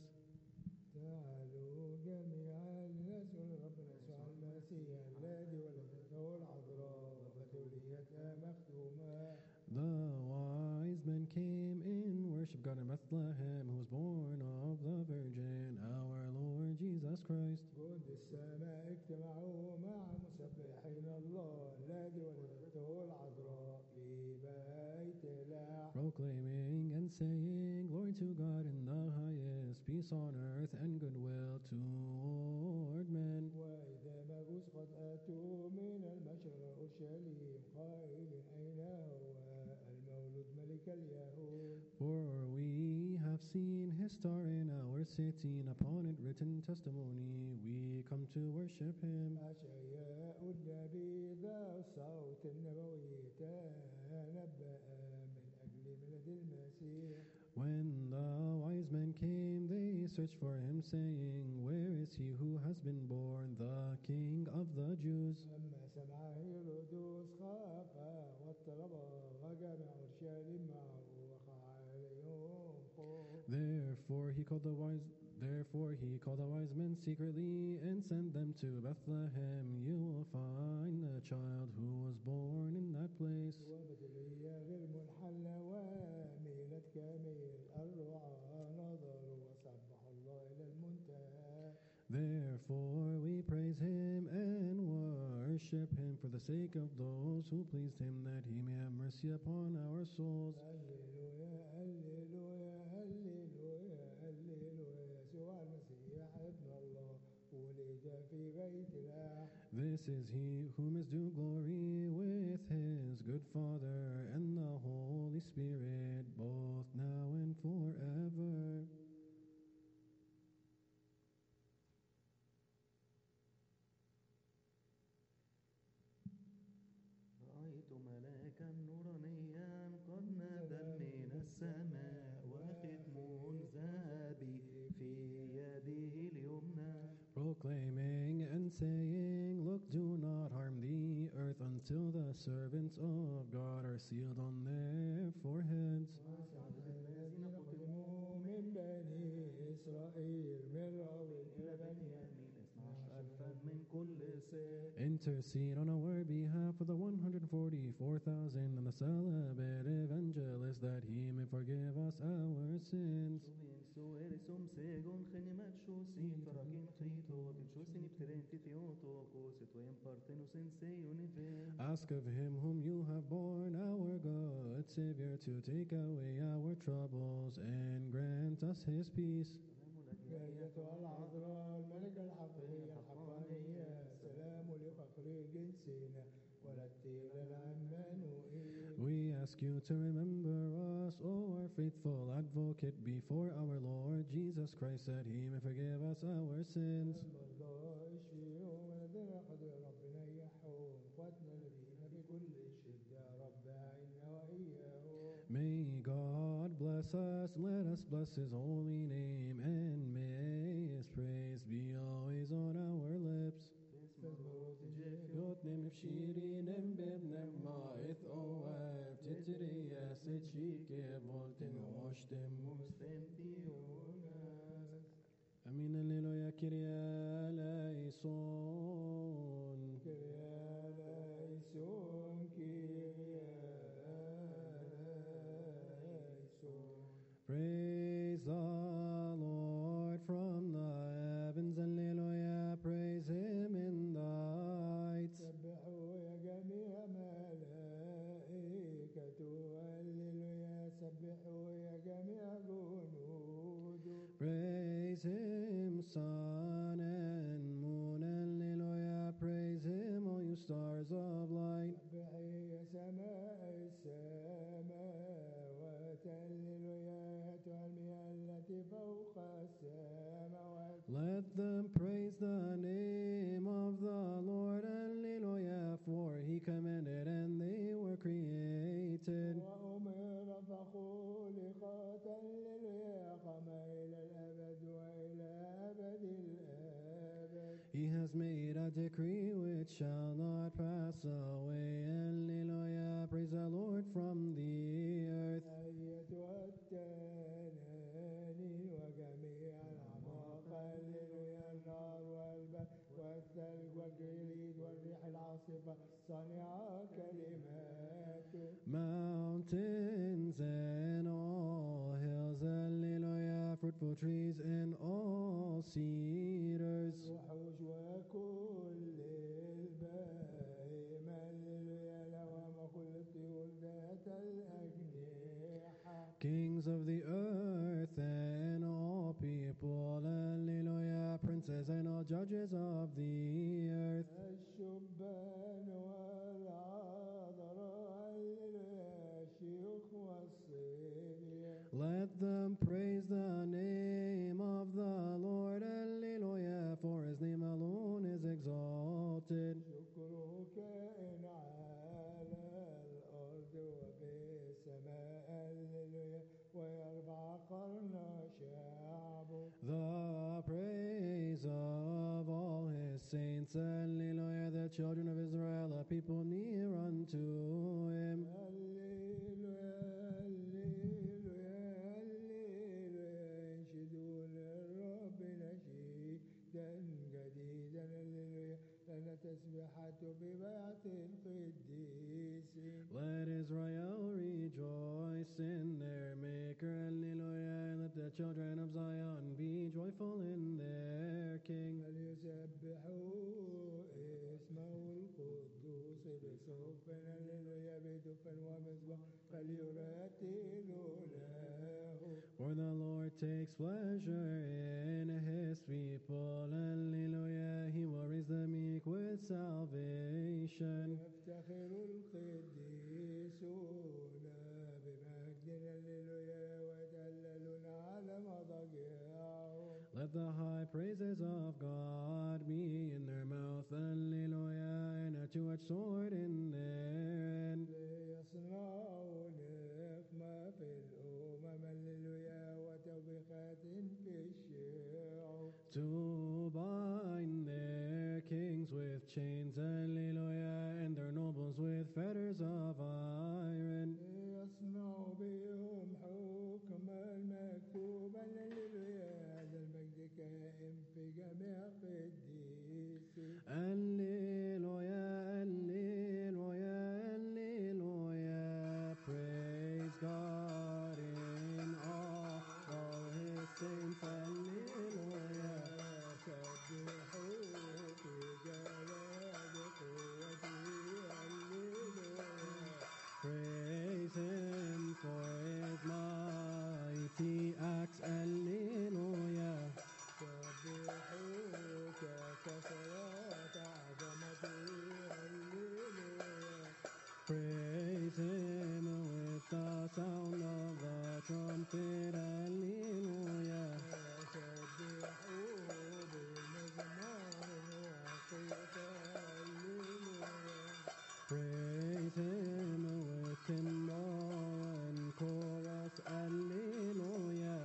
تعالوا جميعا لنسأل ربنا يسوع المسيح الذي ولدته العذراء وبتوليتها مختومة. The wise men came in worship God in Bethlehem, who was born of the Virgin, our Lord Jesus Christ. جند السماء اجتمعوا مع مسبحين الله الذي ولدته العذراء في بيت لحم. Proclaiming and saying, Glory to God in the highest, peace on earth and goodwill toward men. وإذا مجوس قد أتوا من المشرق أورشليم قائلين أين هو المولود ملك اليهود. For we have seen his star in our city, and upon it written testimony. We come to worship him. أشعياء النبي ذا الصوت النبوي تنبأ من أجل ميلاد المسيح. When the wise men came, they searched for him, saying, Where is he who has been born, the King of the Jews? أما سمع هيرودس خاف واضطرب وجمع أورشليم معه وقع عليهم خوف. Therefore he called the wise men secretly and sent them to Bethlehem. You will find the child who was born in that place. وبتلية غير منحلة وميلاد كامل الرعاة نظروا وسبحوا الله إلى المنتهى. Therefore we praise him and worship him for the sake of those who pleased him, that he may have mercy upon our souls. هللويا هللويا هللويا هللويا يسوع المسيح ابن الله ولد في بيت لحم. This is he whom is due glory with his good Father, and the Holy Spirit, both now and forever. رأيت ملاكا نورانيا قد نزل من السماء وختم ذهبي في يده اليمنى Proclaiming and saying, Look, do not harm the earth until the servants of God are sealed on their foreheads. الذين قدموا من بني إسرائيل من راوي إلى بنيامين 12,000 من كل سيف Intercede on our behalf for the 144,000 and the celibate evangelist, that he may forgive us our sins. Suerisum segon genimat shusi farakim chito shusin ipterenti theotokos etwem partenus en seunive Ask of him whom you have borne, our good Savior, to take away our troubles and grant us his peace. أيتها العذراء الملكة الحقيقية الحقانية سلام لفخر جنسنا ولدتي للعمانوئيل. We ask you to remember us, O our faithful advocate, before our Lord Jesus Christ, that he may forgive us our sins. المرضى اشفيهم والذين قد ربنا يحوم اخواتنا الذين بكل شدة رب عنا وإياهم. May God bless us, let us bless his holy name, and may his praise be always on our lips. Jotnem shirinem bebnem ma'ith oev titrias et shike volten oshtem mustem tionas Amin alleluia Kyrie eleison. Praise the Lord from the heavens, alleluia, praise him in the heights. سبحوا يا جميع ملائكته هللويا سبحوا يا جميع جنوده. Praise him, sun and moon, alleluia, praise him, all you stars of light. سبحي يا سماء السماوات هللويا أيتها المياه التي فوق السماوات. Let them praise the name of the Lord, alleluia, for he commanded and they were created. وأمر فخلقت هللويا قام إلى الأبد وإلى أبد الآبد. He has made a decree which shall not pass away, alleluia, praise the Lord from the earth. أيتها التنانين وجميع الأعماق هللويا النار والبرد والثلج والجليد والريح العاصفة صانعة كلماته. Mountains and all hills, alleluia, fruitful trees and all cedars. وحوش وكل البهائم هللويا لوام كل الطيور ذات الأجنحة. Kings of the earth and all people, alleluia, princes and all judges of the earth. الشبان والعذراء هللويا الشيوخ والصبيان. Let them praise the name of the Lord, alleluia, for his name alone is exalted. شكره كائن على الأرض وفي السماء هللويا ويرفع قرن شعبه. The praise of all his saints, alleluia, the children of Israel, a people near unto him. هللويا هللويا هللويا انشدوا للرب نشيدا جديدا هللويا لنا تسبيحته ببيعة القديسين. Let Israel rejoice in their Maker, alleluia, and let the children of Zion be joyful in their King. فليسبحوا اسمه القدوس بصوف هللويا بدف ومزمار فليرتلوا له. For the Lord Lord takes pleasure in his people. Hallelujah. He will raise the meek with salvation. يفتخر القديسون بمجد هللويا ويتهللون على مضاجعهم. Let the high praises of God be in their mouth. Hallelujah. And a two-edged sword in their hand. ليصنعوا نقمة في الأمم هللويا وتوبيخات في الشعوب. To bind their kings with chains, hallelujah, and their nobles with fetters of iron. ليصنعوا بهم حكم المكتوب هللويا. هذا المجد كائن في جميع قديسه. Hallelujah, hallelujah, hallelujah. Praise God in all his saints, hallelujah. سبحوا في جلال قوته هللويا. Praise him for his mighty acts, hallelujah. سبحوك كثرات عظمته هللويا. Praise him with the sound of the trumpet, hallelujah. سبحوه بمزمار وعقيق هللويا. Praise him with timbrel and chorus, hallelujah.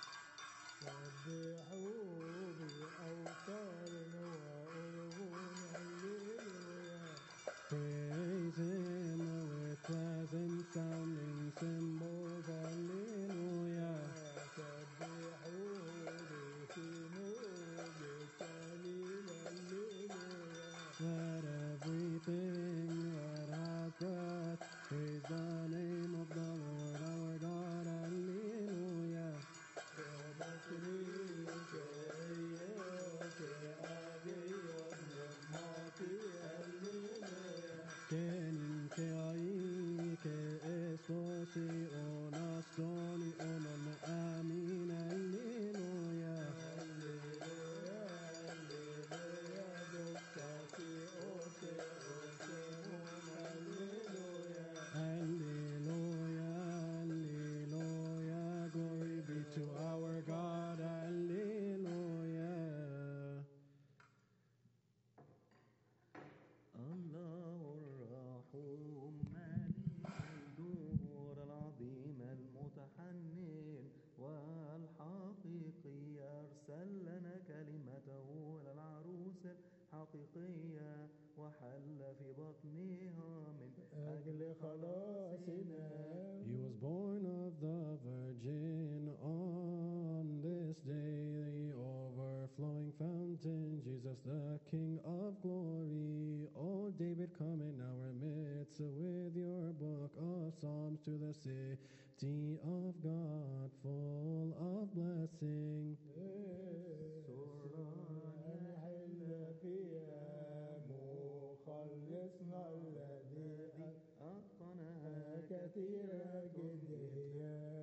سبحوه بأوتار وأرغون هللويا. Praise him with pleasant sounding cymbals, hallelujah. سبحوه بثنوب التهليل هللويا. Let everything that has breath praise the name of the Lord our God, hallelujah. بمكريك إياك أبيض نعمتي هللويا. Que ahí que esto sí onastoni onon amin, hallelujah. هللويا هللويا دكتاتي أوتي أوتيهم هللويا. Hallelujah, hallelujah, glory be to our God, hallelujah. الله الرحوم مالك الدهور العظيم المتحنن والحقيقي أرسل لنا كلمته للعروس الحقيقية وحل في بطنها من أجل خلاصنا. He was born of the Virgin on this day, the overflowing fountain, Jesus the King of glory. O David, come in our midst with your book of Psalms to the city of God, full of blessing. نحل فيها مخلصنا الذي أتقنها كثيرة جد هي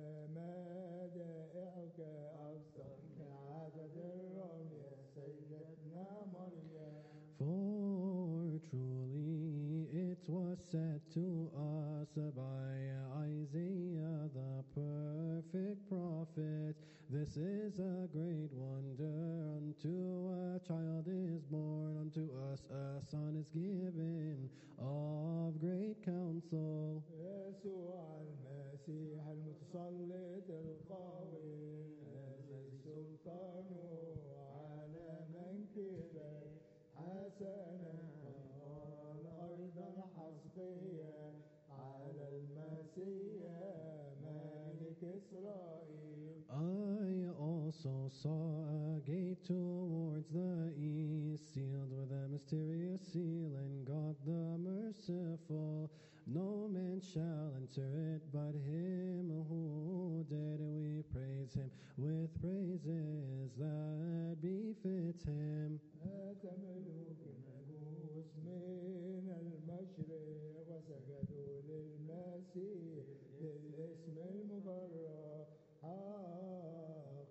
مدائحك أكثر كعدد الرمي سيدتنا مريم. For truly it was said to us by Isaiah the perfect prophet, this is a great wonder, unto a child is born, unto us a son is given, of great counsel. يسوع المسيح المتسلط القوي الذي سلطانه على منكبه حسنا قال أيضا حسقيا على المسيح ملك إسرائيل. I also saw a gate towards the east, sealed with a mysterious seal, and God the merciful. No man shall enter it but him who did. We praise him with praises that befit him. أتى ملوك المجوس من المشرق وسجدوا للمسيح بالاسم المبرر.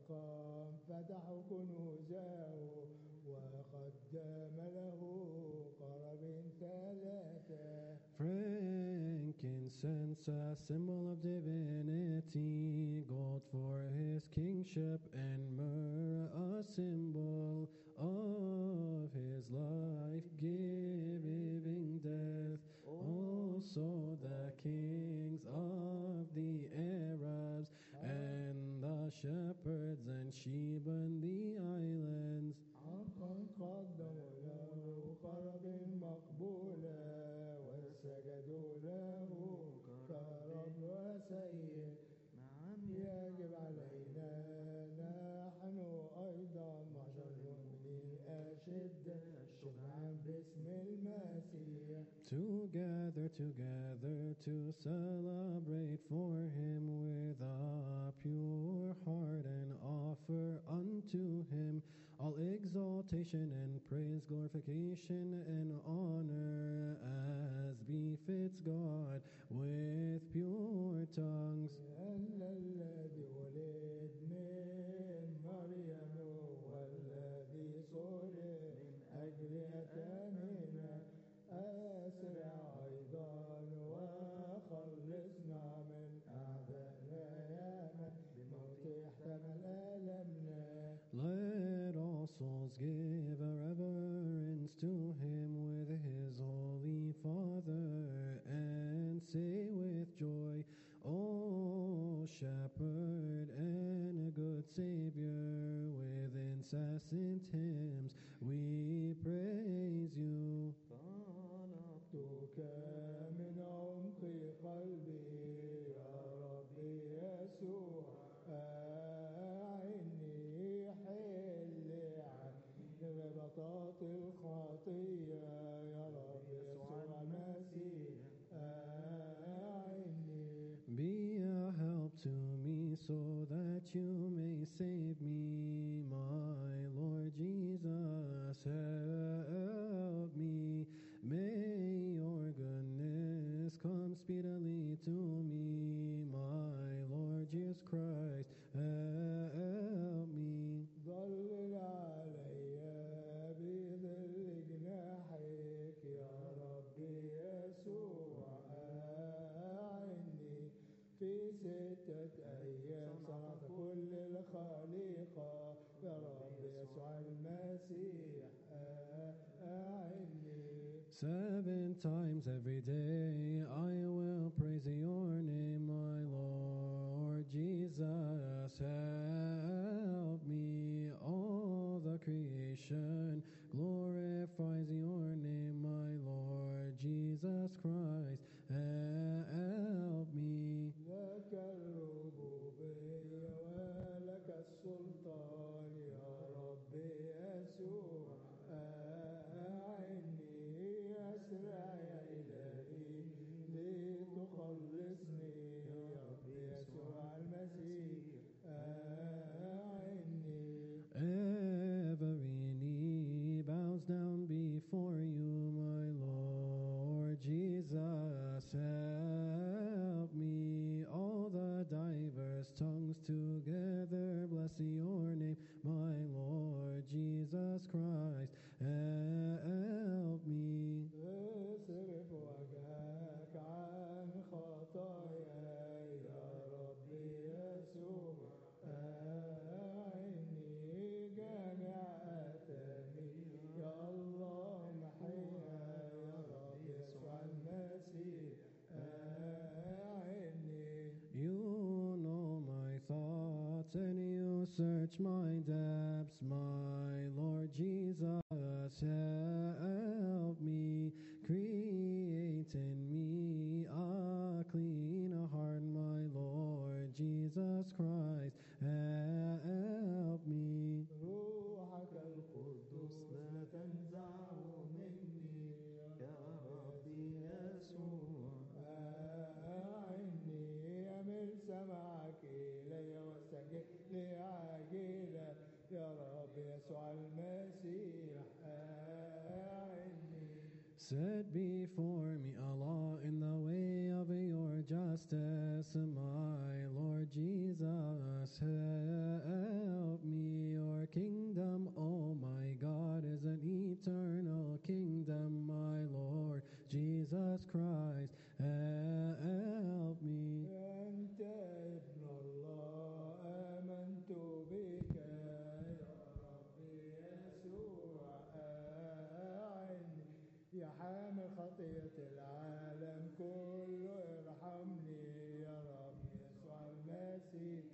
كنوزه وقدم له قرب ثلاثة. Frankincense, a symbol of divinity, gold for his kingship, and myrrh, a symbol of his life-giving death. Also the kings of the Arabs and the shepherds and Sheba and the islands قدموا له قرب مقبولة وسجدوا له كرب وسيد. يجب علينا نحن أيضا معشر المؤمنين أشد شكرا باسم المسيح to gather together to celebrate for him with a pure heart and offer unto him all exaltation and praise, glorification and honor as befits God with pure tongues. الذي ولد من مريم والذي صلب من أجل أثامنا أسرع أيضا وخلصنا من أعدائنا ياما بموت احتمل ألمنا. Let all souls give a reverence to him with his holy Father and say with joy, O shepherd and a good Savior, with incessant hymns we praise you. طلبتك من عمق قلبي يا ربي يسوع أعني حل عن ربطات الخطية يا رب يسوع المسيح أعني. Be a help to me so that you may save me, my Lord Jesus, help me. May your goodness come speedily to me, my Lord Jesus Christ, help me. ظلل علي بظل جناحك يا ربي يسوع أعني. في 6 أيام صنعت كل الخليقة يا رب يسوع المسيح أعني. 7 times every day I will praise your name, my Lord Jesus, help me. All the creation glorifies your name, my Lord Jesus Christ, help me. لك الربوبية ولك السلطان يا رب يسوع أعني. أسرع يا إلهي لتخلصني يا رب يسوع المسيح أعني. Every knee bows down before you, my Lord Jesus, help me. All the diverse tongues together bless your name, my Lord Jesus Christ, help me. اصرف وجهك عن خطاياي يا رب يسوع أعني. جامع آثامي يا الله محيها يا رب يسوع المسيح أعني. You know my thoughts and you search my depths, my Lord Jesus, help me. Create in me a clean heart, my Lord Jesus Christ, help me. روحك القدوس لا تنزعه مني يا ربي يسوع أعني. أمل سمعك إلي واستجب لي عاجلا يا رب يسوع المسيح أعني. Set before me a law in the way of your justice, my Lord Jesus, help me. Your kingdom خطية العالم كله ارحمني يا رب يسوع المسيح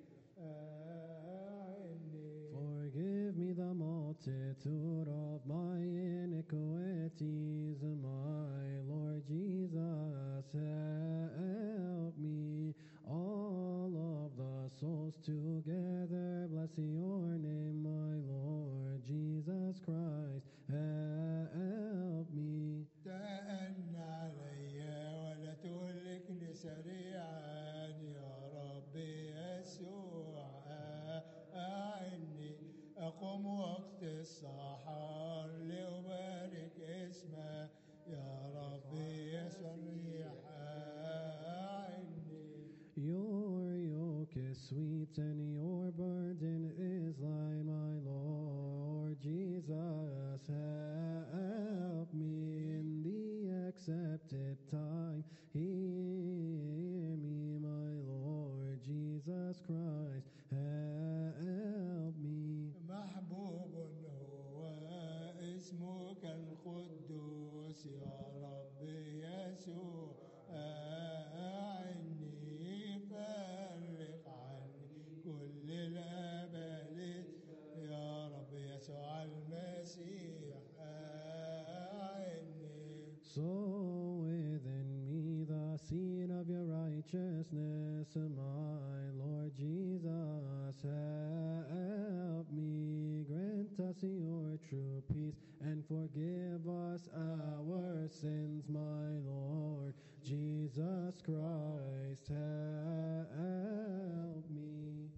أعني. Forgive me the multitude of my iniquities, my Lord Jesus, help me. All of the souls together, bless your name, my Lord Jesus Christ, help me. تأن علي ولا تهلكني سريعا يا رب يسوع أعني. أقوم وقت السحر لأبارك اسمه يا رب يسوع أعني. Your yoke is sweet and your burden is light, my Lord Jesus, help me in the accepted time. Hear me, my Lord Jesus Christ, help me. محبوب هو اسمك القدوس يا رب يسوع أعني. فرق عني كل الأباليد يا رب يسوع المسيح أعني. Sow within me the seed of your righteousness, my Lord Jesus, help me. Grant us your true peace and forgive us our sins, my Lord Jesus Christ, help me.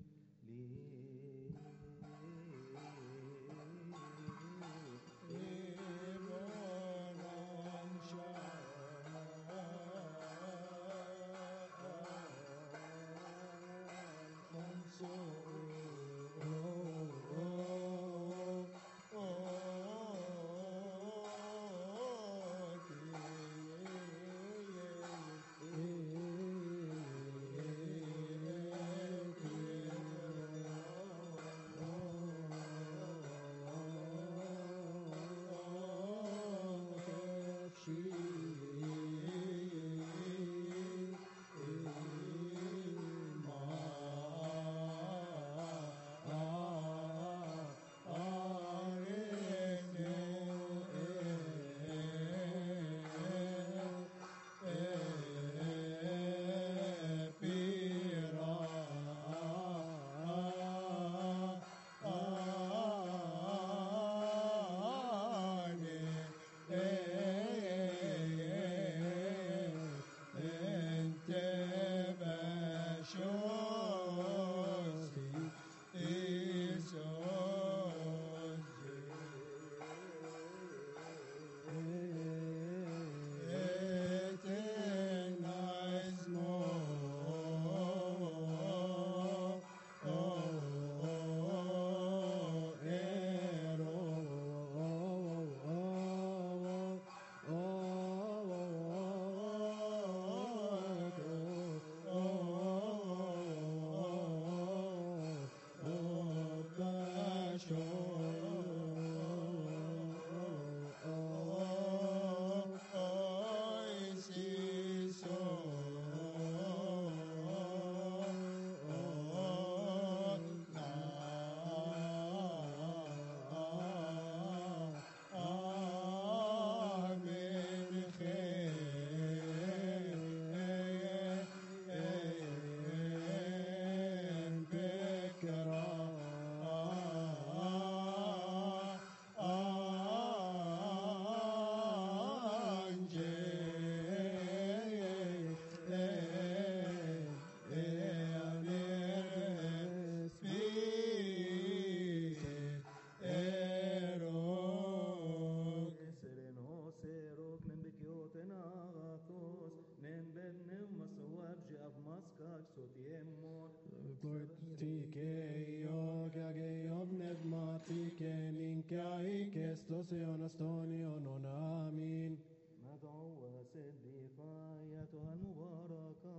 ندعو صديقا أيتها المباركة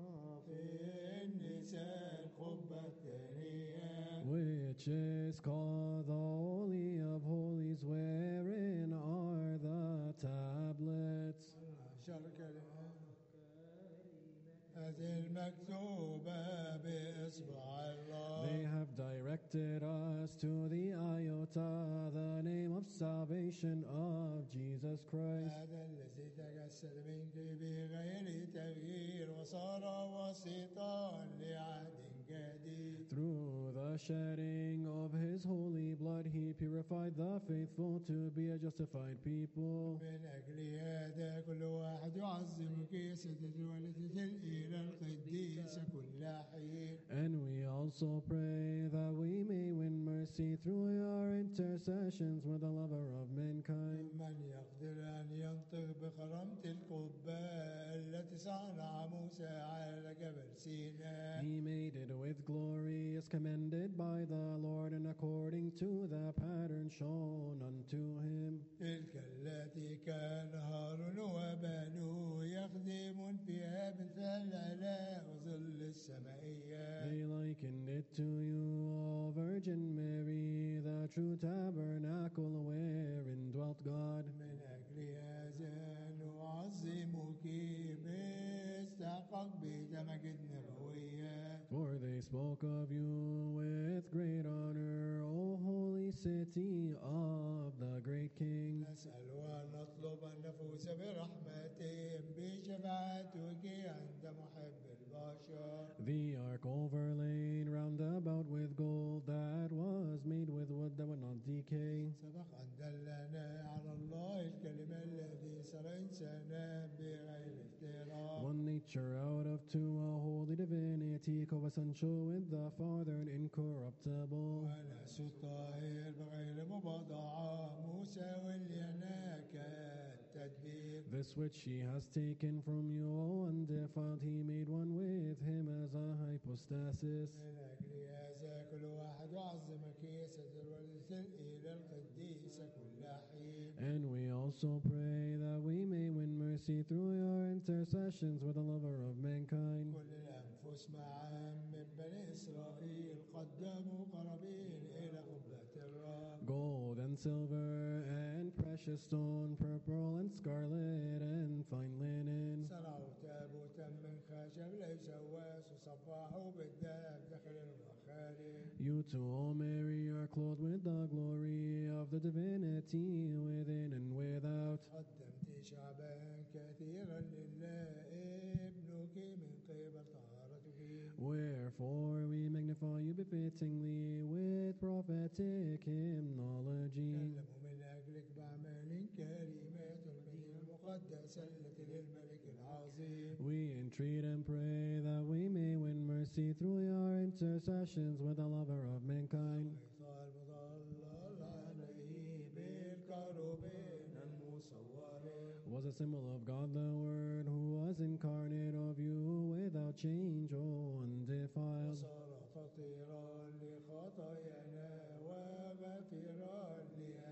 في النساء القبة الثانية which is called the Holy of Holies, wherein are the tablets. شرق المكتوبة بإصبع الله. They have directed us to the iota, the name of salvation of Jesus Christ. هذا الذي تجسد منك بغير تغيير وصار وسيطا لعهد جديد. Through the shedding of his holy blood, he purified the faithful to be a justified people. من أجل هذا كل واحد يعظمك يسجد والدة الإله القديسة كل حين. And we also pray that we may win mercy through your intercessions with the lover of mankind. من يقدر أن ينطق بكرامة القبة التي صنع موسى على جبل سيناء. He made it with glory as commended by the Lord and according to the pattern shown unto him. تلك التي كان هارون وبنوه يخدمون فيها بالفعل على وظل السمائية. They likened it to you, O Virgin Mary, the true tabernacle wherein dwelt God. من أجل هذا نعظمك باستحقاق بدمك النبوية. For they spoke of you with great honor, O holy city of the great King. نسأل ونطلب أن نفوز برحمتهم بشفاعتك عند محب البشر. The ark overlain round about with gold that was made with wood that would not decay. سبق أن دلنا على الله الكلمة الذي صار إنسانا بغير افتراء. One nature out of two, a holy divinity, co-essential with the Father and incorruptible. ونفس الطاهر بغير مباضعة مساوي لنا كالتدبير. This which he has taken from you, O undefiled, he made one with him as a hypostasis. من أجل هذا كل واحد يعظمك يسجد والدة الإله القديسة كل حين. And we also pray that we may win mercy through your intercessions with the lover of mankind. كل الأنفس معا من بني إسرائيل قدموا قرابين إلى قبلة الرب. Gold and silver and precious stone, purple and scarlet and fine linen. صنعوا تابوتا من خشب ليس واس وصفحوا بالذهب داخل وخارج. You too, O Mary, are clothed with the glory of the divinity within and without. قدمت شعبا كثيرا لله ابنك من قبل طهارتك. Wherefore we magnify you befittingly with prophetic hymnology. تكلموا من أجلك بأعمال كريمات المدينة المقدسة التي للملك العظيم. We entreat and pray that we may win mercy through your intercessions with the lover of mankind. المضلل عليه بالكروبين المصورين. Was a symbol of God the Word, who was incarnate of you without change, O undefiled. صار فطيرا لخطايانا وغفرا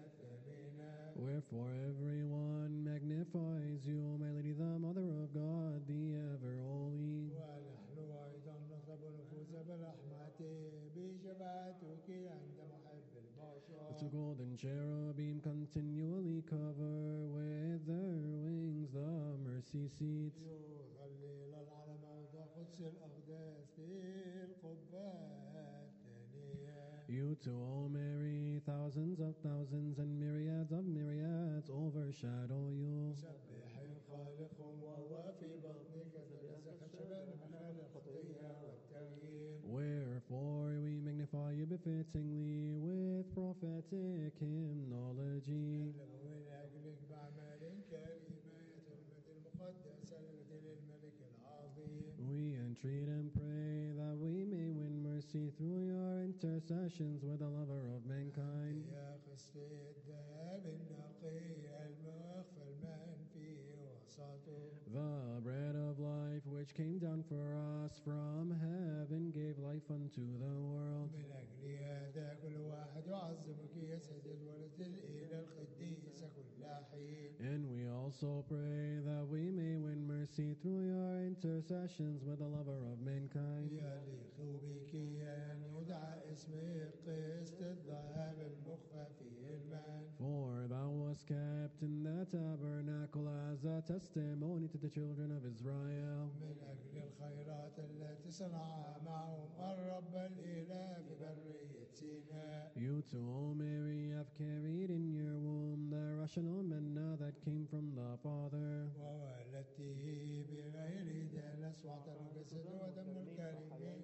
لأثمنا. Wherefore everyone magnifies you, my Lady, the Mother of God, the ever holy. ونحن أيضا نطلب نفوز برحمته بشفاعتك عند محب البشر. The two golden cherubim continually cover with their wings the mercy seats. يظلل العلم موضع قدس الأقداس في القبة الثانية. You too, O Mary, thousands of thousands and myriads of myriads overshadow you. سبح الخالق وهو في بطنك ثلاث خشبا مخال الخطية والتغيير. Wherefore we magnify you befittingly with prophetic hymnology. نعلم من أجلك بأعمال كريمات المدينة المقدسة التي للملك العظيم. We entreat and pray that we may win mercy through your intercessions with the lover of mankind. يا قسط الذهب النقي المخفى المنفي وسطه. The bread of life which came down for us from heaven gave life unto the world. من أجل هذا كل واحد يعظمك يسجد ولد الإله القديسة كل حين. And we also pray that we may win mercy through your intercessions with the lover of mankind. يليق بك أن يدعى اسمك قسط الذهب المخفى في المن. For thou wast kept in the tabernacle tabernacle as a testimony to the children of Israel. من أجل الخيرات التي صنعها معهم الرب الإله في برية سيناء. You too, O Mary, have carried in your womb the rational manna that came from the Father. وولدته بغير دنس واعتنوا جسد ودم الكريمين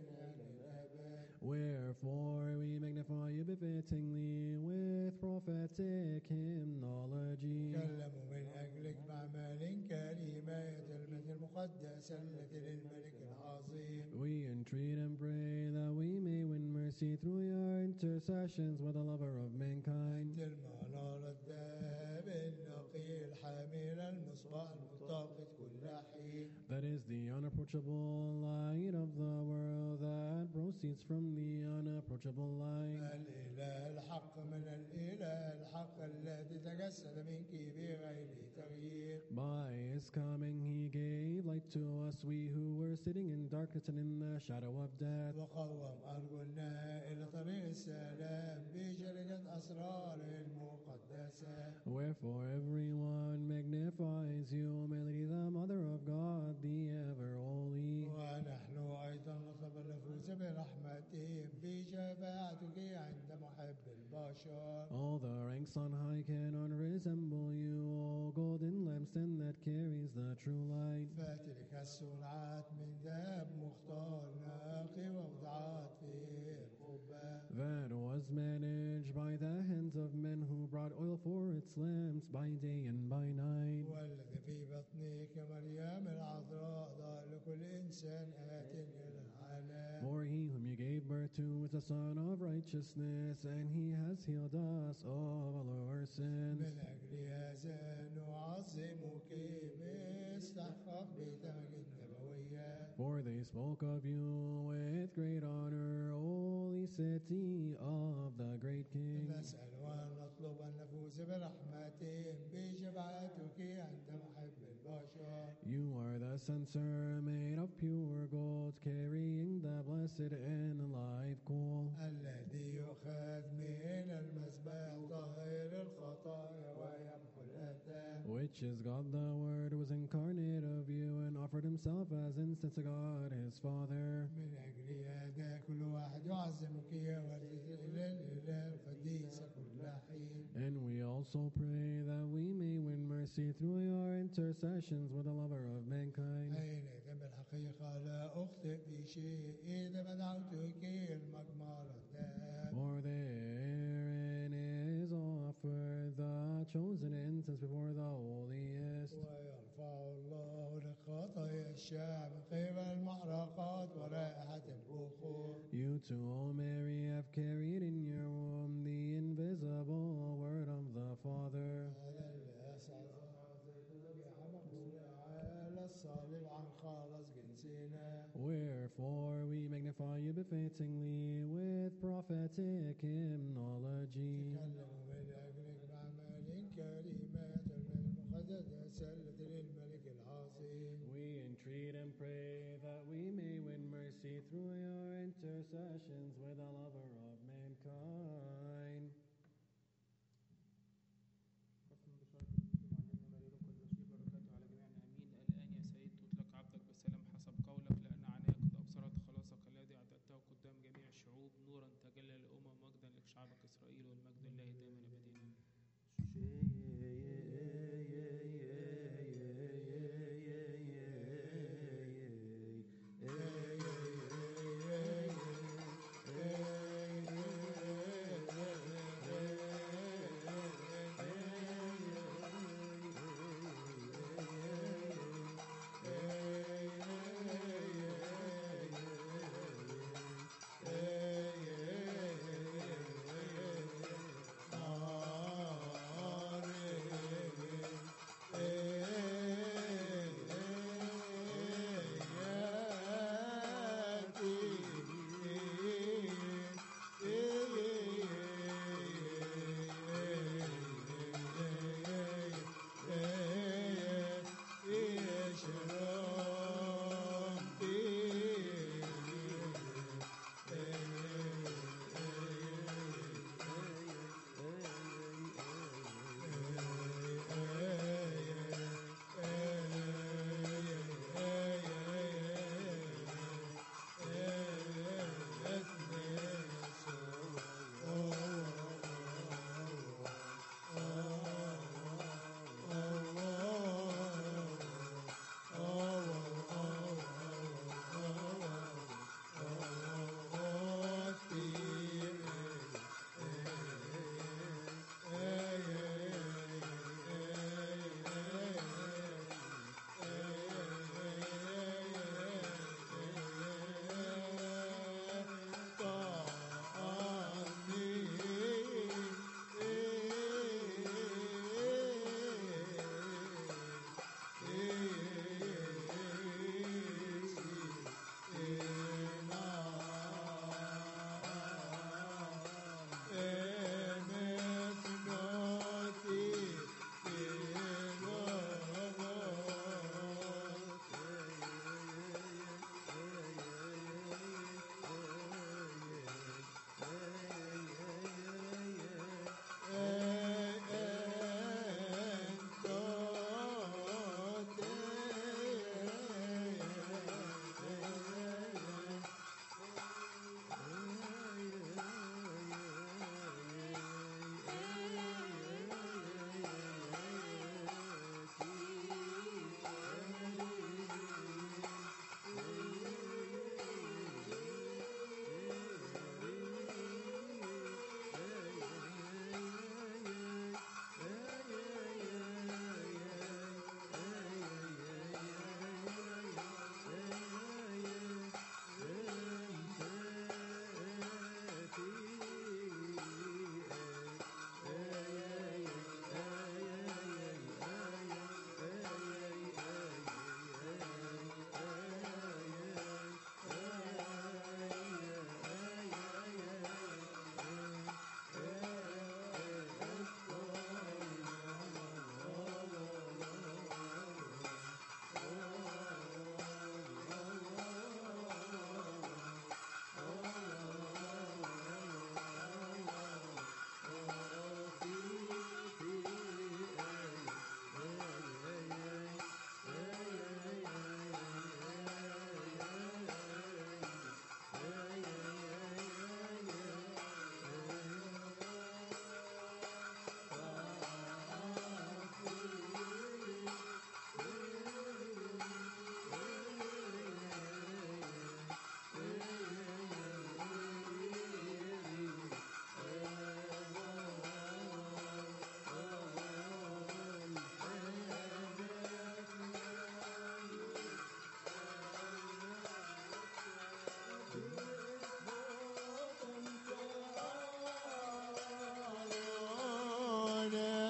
للأبد. Wherefore we magnify you befittingly with prophetic hymnology. تكلموا من أجلك بأعمال كريمة المجد المقدسة التي للملك العظيم. We entreat and pray that we may win mercy through your intercessions with the lover of mankind. المنار الذهب النقي الحامل المصباح المتوقد كل حين. That is the unapproachable light of the world that proceeds from the unapproachable light. الإله الحق من الإله الحق الذي تجسد منك بغير تغيير. By his coming he gave light to us, we who were sitting in darkness and in the shadow of death. وقوم أرجلنا إلى طريق السلام بشركة أسراره المقدسة. Wherefore everyone magnifies you, Melody, the Mother of God, the ever holy. ونحن أيضا نطلب النفوس برحمتهم بشفاعتك عند محب البشر. All the ranks on high cannot resemble you, O golden lampstand that carries the true light. فتلك السرعات من ذهب مختار نقي ووضعت في القبة. That was managed by the hands of men who brought oil for its lamps by day and by night. والذي في بطنك مريم العذراء ضال لكل إنسان آت إلى العالم. For he whom you gave birth to is the Son of righteousness, and he has healed us of all our sins. من أجل هذا نعظمك باستحقاق بتمجد نبوية. For they spoke of you with great honor, holy city of the great King. نسأل ونطلب النفوس برحمتهم بشفاعتك عند محب البشر. You are the censer made of pure gold, carrying the blessed and alive coal. الذي يؤخذ من المذبح طاهر الخطايا ويمحو الآثام. Which is God the Word, who was incarnate of you and offered himself as incense to God his Father. من أجل هذا كل واحد يعظمك يا والدة الإله القديسة كل حين. And we also pray that we may win mercy through your intercessions with the lover of mankind. حينئذ بالحقيقة لا أخطئ في شيء إذا بدعوتك المجمر الذهب. For therein is offered the chosen incense before the holiest. ويرفع الله لخطايا الشعب قبل المحرقات ورائحة البخور. You too, O Mary, have carried in your womb the invisible word of the Father. هذا اللي أسعد ذبيحة مقبولة على الصليب عن خلاص جنسنا. Wherefore we magnify you befittingly with prophetic hymnology. تكلموا من أجلك بأعمال كريمات المقدسة التي للملك العظيم. We entreat and pray that we may win mercy through your intercessions with the lover of mankind. قسم بشرط معلمنا مريم القدس بركاته على جميعنا امين. الان يا سيد تطلق عبدك بالسلام حسب قولك، لان عيناك قد ابصرت خلاصك الذي اعددته قدام جميع الشعوب، نورا تجلى للامم مجدا لشعبك اسرائيل، والمجد لله دائما ابدا.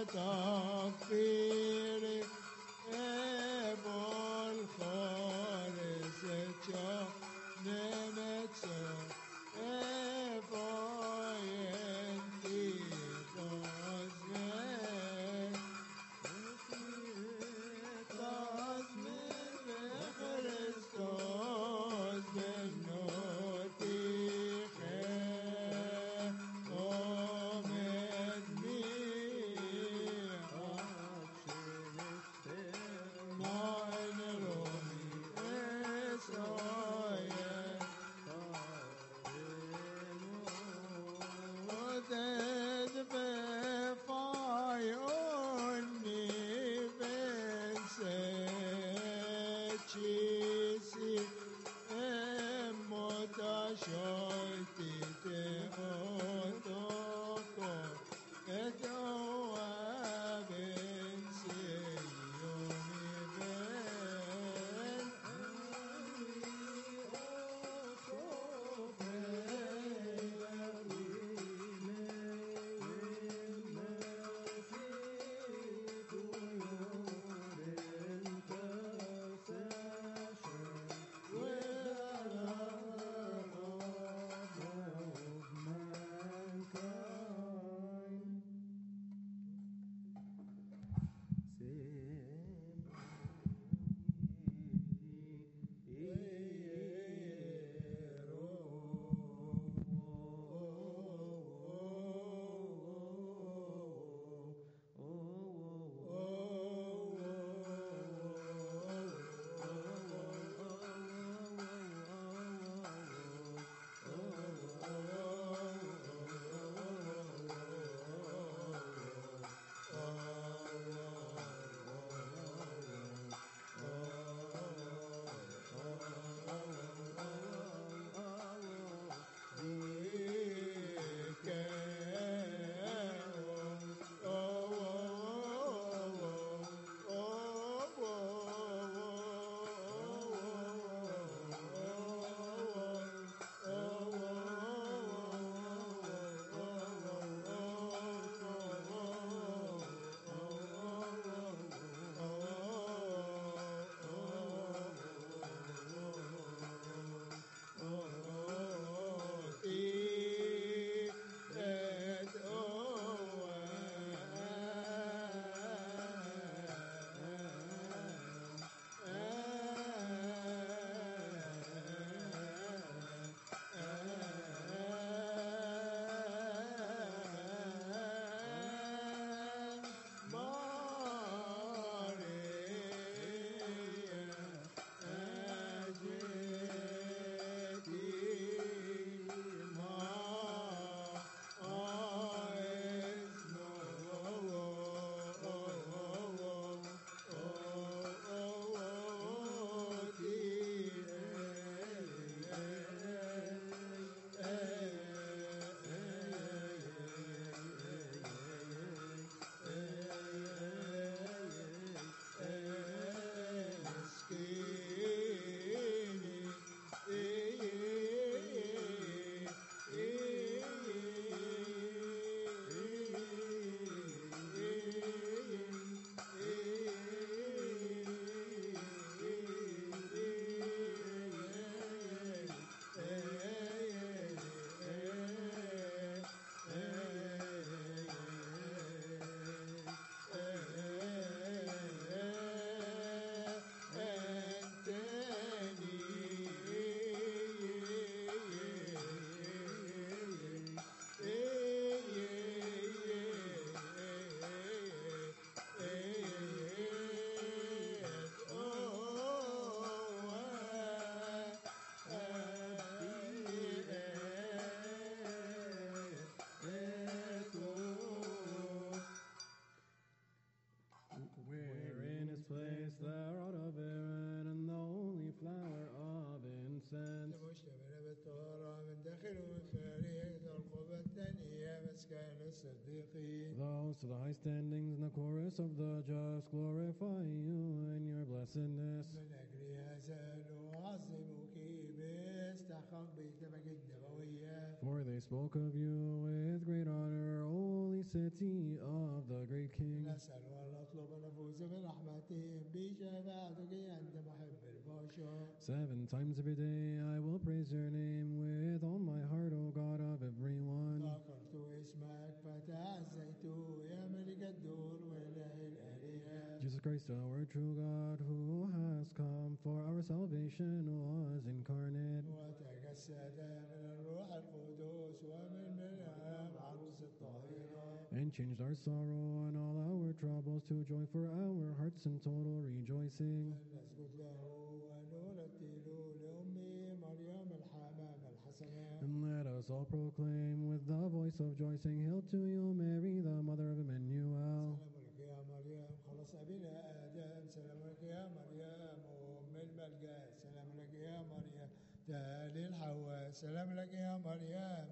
تغفيري ابن خالص تشو نمتسو افاينتي بازمن بازمن بخريستوس بنوتي خير ومدني ناين رومي إسرائيل وذد بفايوني بنسيتشيسي متشايتي تأتوكو اتواب سيوني بن Those to the high standings in the chorus of the just glorify you in your blessedness. من أجل هذا نعظمك باستحقاق بيتمجد نبوية. For they spoke of you with great honor, holy city of the great King. نسأل ونطلب ونفوز برحمته بشفاعتك أنت محب البشر. 7 times every day I will praise your name with all my heart, O God of everyone. ذكرت اسمك فتعزيت يا ملك الدور وإله الآلهة. Jesus Christ, our true God, who has come for our salvation, was incarnate وتجسد من الروح القدس ومن مريم عروس الطاهرة. and changed our sorrow and all our troubles to joy for our hearts and total rejoicing. نسجد له ونرتل لأمه مريم الحمام الحسنة. And let us all proclaim with the voice of joy, saying, Hail to you, Mary, the mother of Emmanuel. سلام لك يا مريم خلص أبينا آدم. سلام لك يا مريم أم الملجأ. سلام لك يا مريم تالي الحواء. سلام لك يا مريم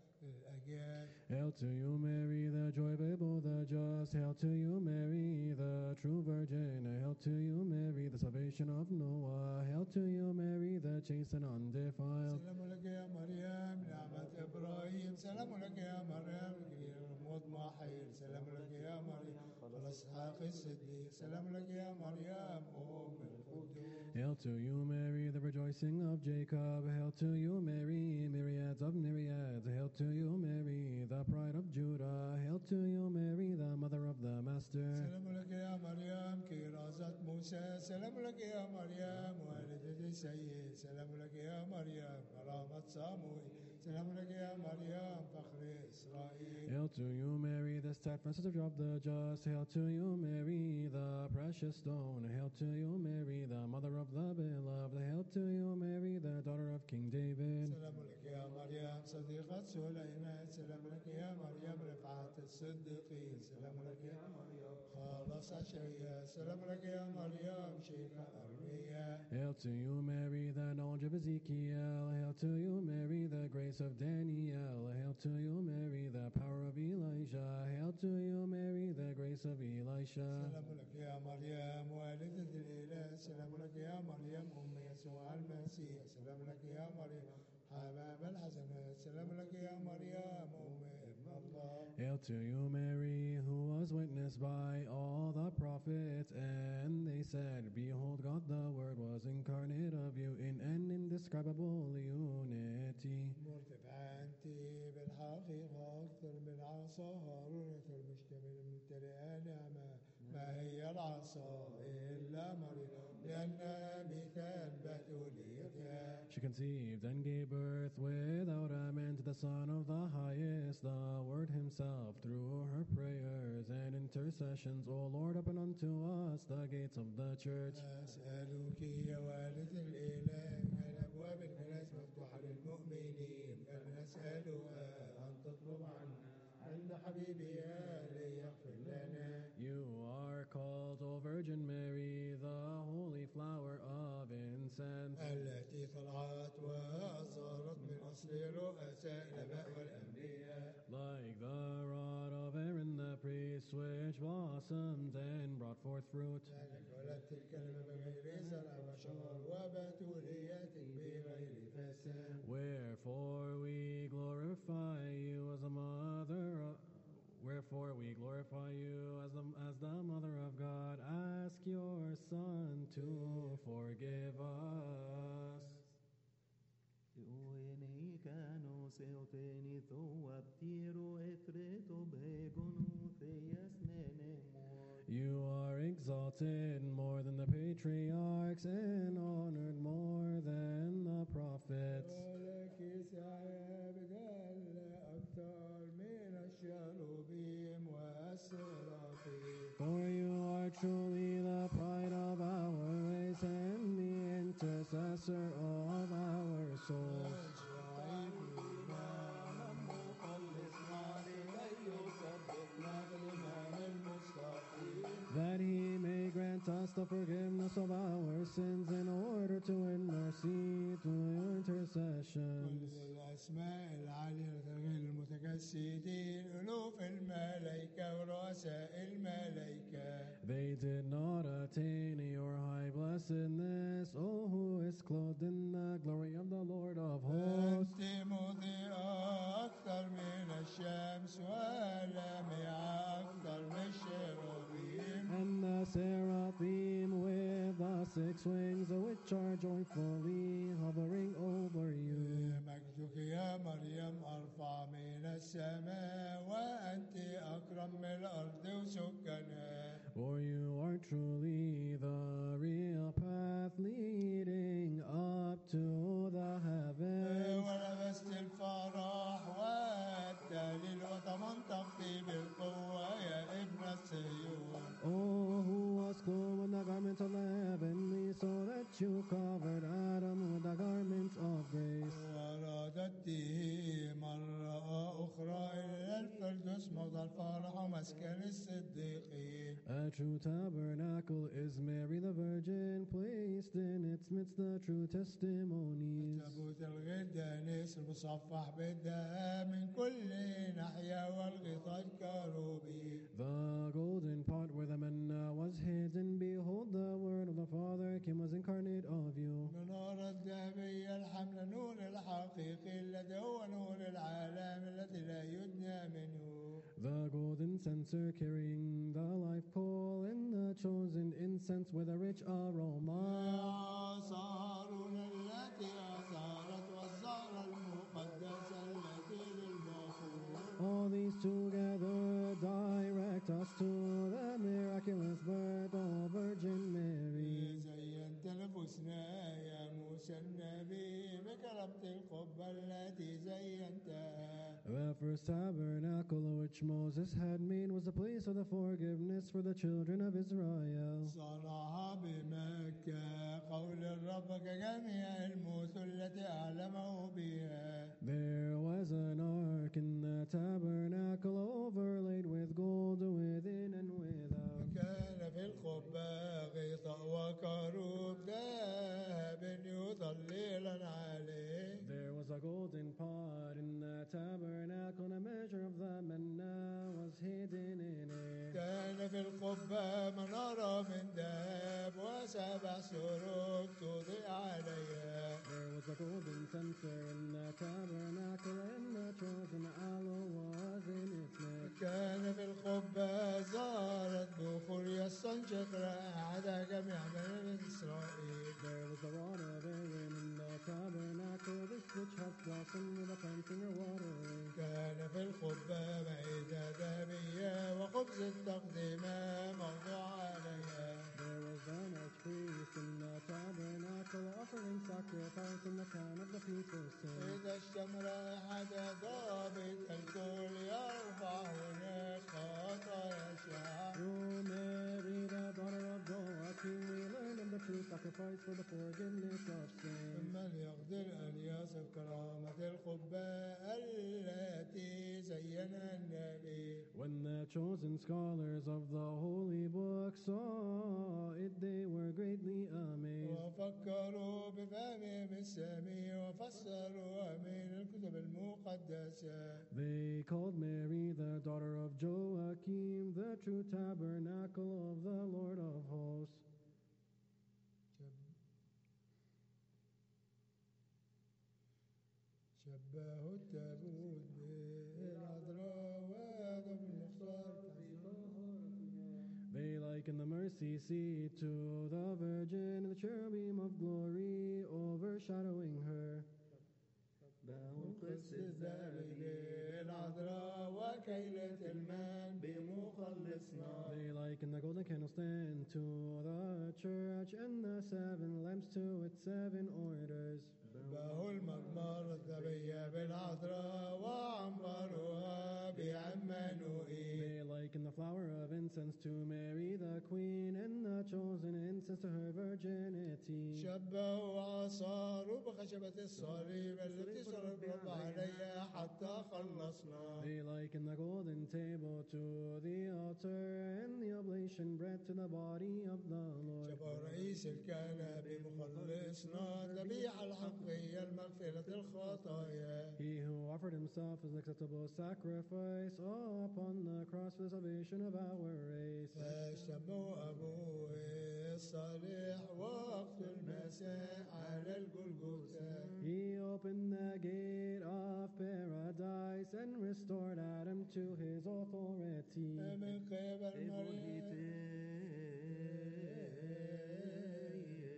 الأجيال. Hail to you, Mary, the joy of Abel the just. Hail to you, Mary, the true virgin. Hail to you, Mary, the salvation of Noah. Hail to you, Mary, the chaste and undefiled. سلام لك يا مريم نعمة إبراهيم. سلام لك يا مريم الكبير المضمى حيل. سلام لك يا مريم خلص إسحاق الصديق. سلام لك يا مريم أم القدوس. Hail to you, Mary, the rejoicing of Jacob. Hail to you, Mary, myriads of myriads. Hail to you, Mary, the pride of Judah. Hail to you, Mary, the mother of the Master. سلام لك يا مريم كرازة موسى. سلام لك يا مريم والدة السيد. سلام لك يا مريم كرامة صاموئيل. سلام لك يا مريم فخر إسرائيل. Hail to you, Mary, the steadfast of the just. Hail to you, Mary, the precious stone. Hail to you, Mary, the mother of the beloved. Hail to you, Mary, the daughter of King David. سلام لك يا مريم صديقة سليمان. سلام لك يا مريم رفعة الصديقين. سلام لك يا مريم خلص أشعياء. سلام لك يا مريم شيخ أرميا. Hail to you, Mary, the knowledge of Ezekiel. Hail to you, Mary, the grace of Daniel. Hail to you, Mary, the power of Elijah. Hail to you, Mary, the grace of Elisha. سلام لك يا مريم والدة الإله. سلام لك يا مريم أم يسوع المسيح. سلام لك يا مريم حمام الحسنات. سلام لك يا مريم أم ابن الله. Hail to you, Mary, who was witnessed by all the prophets, and they said, Behold, God the Word was incarnate of you in an indescribable unity. مرتفعة أنت بالحقيقة أكثر من عصا هارون المشتمل ممتلئة نعمة. ما هي العصا إلا مريم لأنها مثال بتوليتها. She conceived and gave birth without a man to the Son of the Highest, the Word Himself, through her prayers and intercessions. O Lord, open unto us the gates of the church. أسألك يا والدة الإله أن أبواب الكنائس مفتوحة للمؤمنين. فلنسألها أن تطلب عنا عند حبيبها ليغفر لنا. You are called, O Virgin Mary, the holy flower of incense. التي طلعت وأصارت من أصل رؤساء الآباء والأنبياء. Like the rod of Aaron the priest, which blossomed and brought forth fruit. لأنك ولدت الكلمة بغير زرع وشر وبتوليتك بغير فساد. Wherefore we glorify you as a mother. Wherefore we glorify you as the mother of God. Ask your Son to forgive us. You are exalted more than the patriarchs and honored more than the prophets. ولك سعي بجل أكثر من الشروبيم والسرافيم. For you are truly the pride of our race and the intercessor of our souls. That He may grant us the forgiveness of our sins in order to win mercy through your intercessions. الأسماء العالية غير المتجسدين ألوف الملائكة ورؤساء الملائكة. They did not attain your high blessedness, O who is clothed in the glory of the Lord of hosts. أنت مضيئة أكثر من الشمس ولامعة six wings which are joyfully hovering over you. مجدك يا مريم أرفع من السماء وأنت أكرم من الأرض وسكانها. For you are truly the real path leading up to the heavens. ولبست الفرح والتهليل وتمنطقت بالقوة يا ابن الصهيون. Oh, who was clothed with the garments of the heavenly, so that you covered Adam with the garments of grace. ورددته مرة أخرى إلى الفردوس موضع الفرح ومسكن الصديقين. A true tabernacle is Mary the Virgin, placed in its midst the true testimonies. تابوت الغدانيس المصفح بالذهب من كل ناحية والغطاء الكروبي. The golden pot where the manna was hidden, behold, the word of the Father came, was incarnate of you. المنارة الذهبية الحمل نور الحقيقي الذي هو نور العالم الذي لا يدنى منه. The golden censer carrying the life coal, and the chosen incense with a rich aroma. آثارنا التي أثارت والزهرة المقدسة التي للبخور. All these together direct us to the miraculous birth of Virgin Mary. زينت نفوسنا يا موسى النبي بكرمة القبة التي زينتها. The first tabernacle which Moses had made was a place of the forgiveness for the children of Israel. صنعها بمكة قول الرب كجميع الموت التي أعلمه بها. There was an ark in the tabernacle overlaid with gold within and without. كان في القبة غطاء وكروب ذهب يضللا عليه. There was a golden pot in the tabernacle, and a measure of the manna was hidden in it. كان في القبة منارة من ذهب وسبع سروج تضيء عليها. There was a golden censer in the tabernacle, and the chosen aloe was in its midst. كان في القبة زارت بخور يستنشق رائحة جميع بني إسرائيل. There was a rod of Aaron in the tabernacle, this which hath blossomed with a planting or watering. كان في القبة مائدة ذهبية وخبز التقدمة موضوع عليها. There was an archpriest in the tabernacle, offering sacrifice in the town of the people, saying, إذا اشتم رائحة ضابط الكل يرفع هناك خطايا شعب. Through Mary, the daughter of Joachim, we learn of the true sacrifice for the forgiveness of sin. من يقدر أن يصف كرامة القبة التي زينها النبي. When the chosen scholars of the holy book saw it, they were greatly amazed. وفكروا بفهمهم السامي وفسروا من الكتب المقدسة. They called Mary the daughter of Joachim, the true tabernacle of the Lord of hosts. شبهوا التابوت بالعذراء وآدم المختار. They liken the mercy seat to the Virgin, the cherubim of glory overshadowing her. قدس الذهبي العذراء وكيلة الماء بمخلصنا. They liken the golden candlestand to the church, and the seven lamps to its seven orders. شبهوا المقمار الذهبية بالعذراء وعنبرها بعمانوئيل. They liken the flower of incense to Mary the Queen, and the chosen incense to her virginity. شبهوا عصاروا بخشبة الصليب التي صلب الرب عليها حتى خلصنا. They liken the golden table to the altar, and the oblation bread to the body of the Lord. شبه رئيس الكهنة بمخلصنا الذبيحة الحقية المغفرة الخطايا. He who offered himself as an acceptable sacrifice upon the cross for the salvation of our race. فشبهوا أبوه الصالح وقت المساء على الجلجثة. He opened the gate of paradise and restored Adam to his authority. من قبل مريم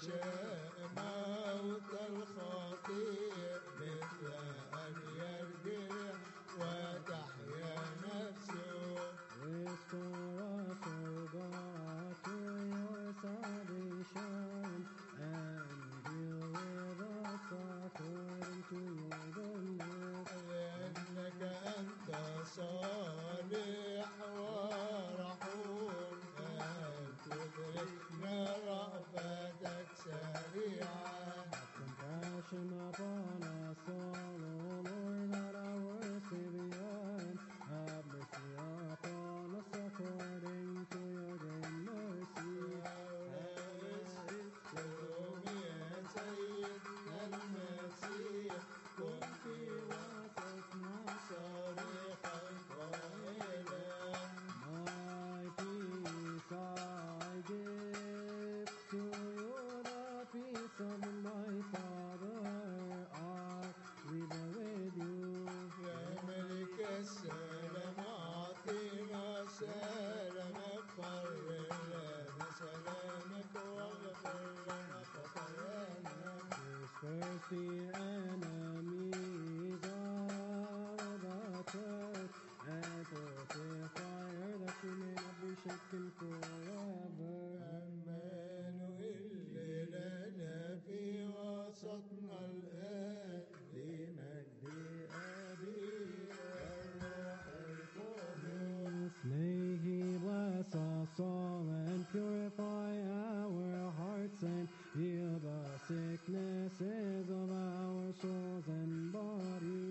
يشاء موت الخطيئ مثل أن يرجع وتحيا نفسه. Restore us, O God, to your salvation, and deal with us according to your goodness. لأنك أنت صالح ورحوم، أن تدركنا رأفتك سريعا. Compassion upon us all, O Lord, not our Savior. Have mercy upon us according to your great mercy. استرهم يا سيدنا المسيح، كن في وسطنا صريخا قائلا. My peace I give to you, the peace of my Father I leave with you. يا ملك السلام أعطينا سلامك، قرر لنا سلامك واغفر لنا خطايانا. Disperse the enemies of the church and put a fire that we may not be shaken forever. عمانوئيل لنا في وسطنا الآن، بمجد أبي والروح القدس. May he bless us all and purify our hearts and heal the sicknesses of our souls and body.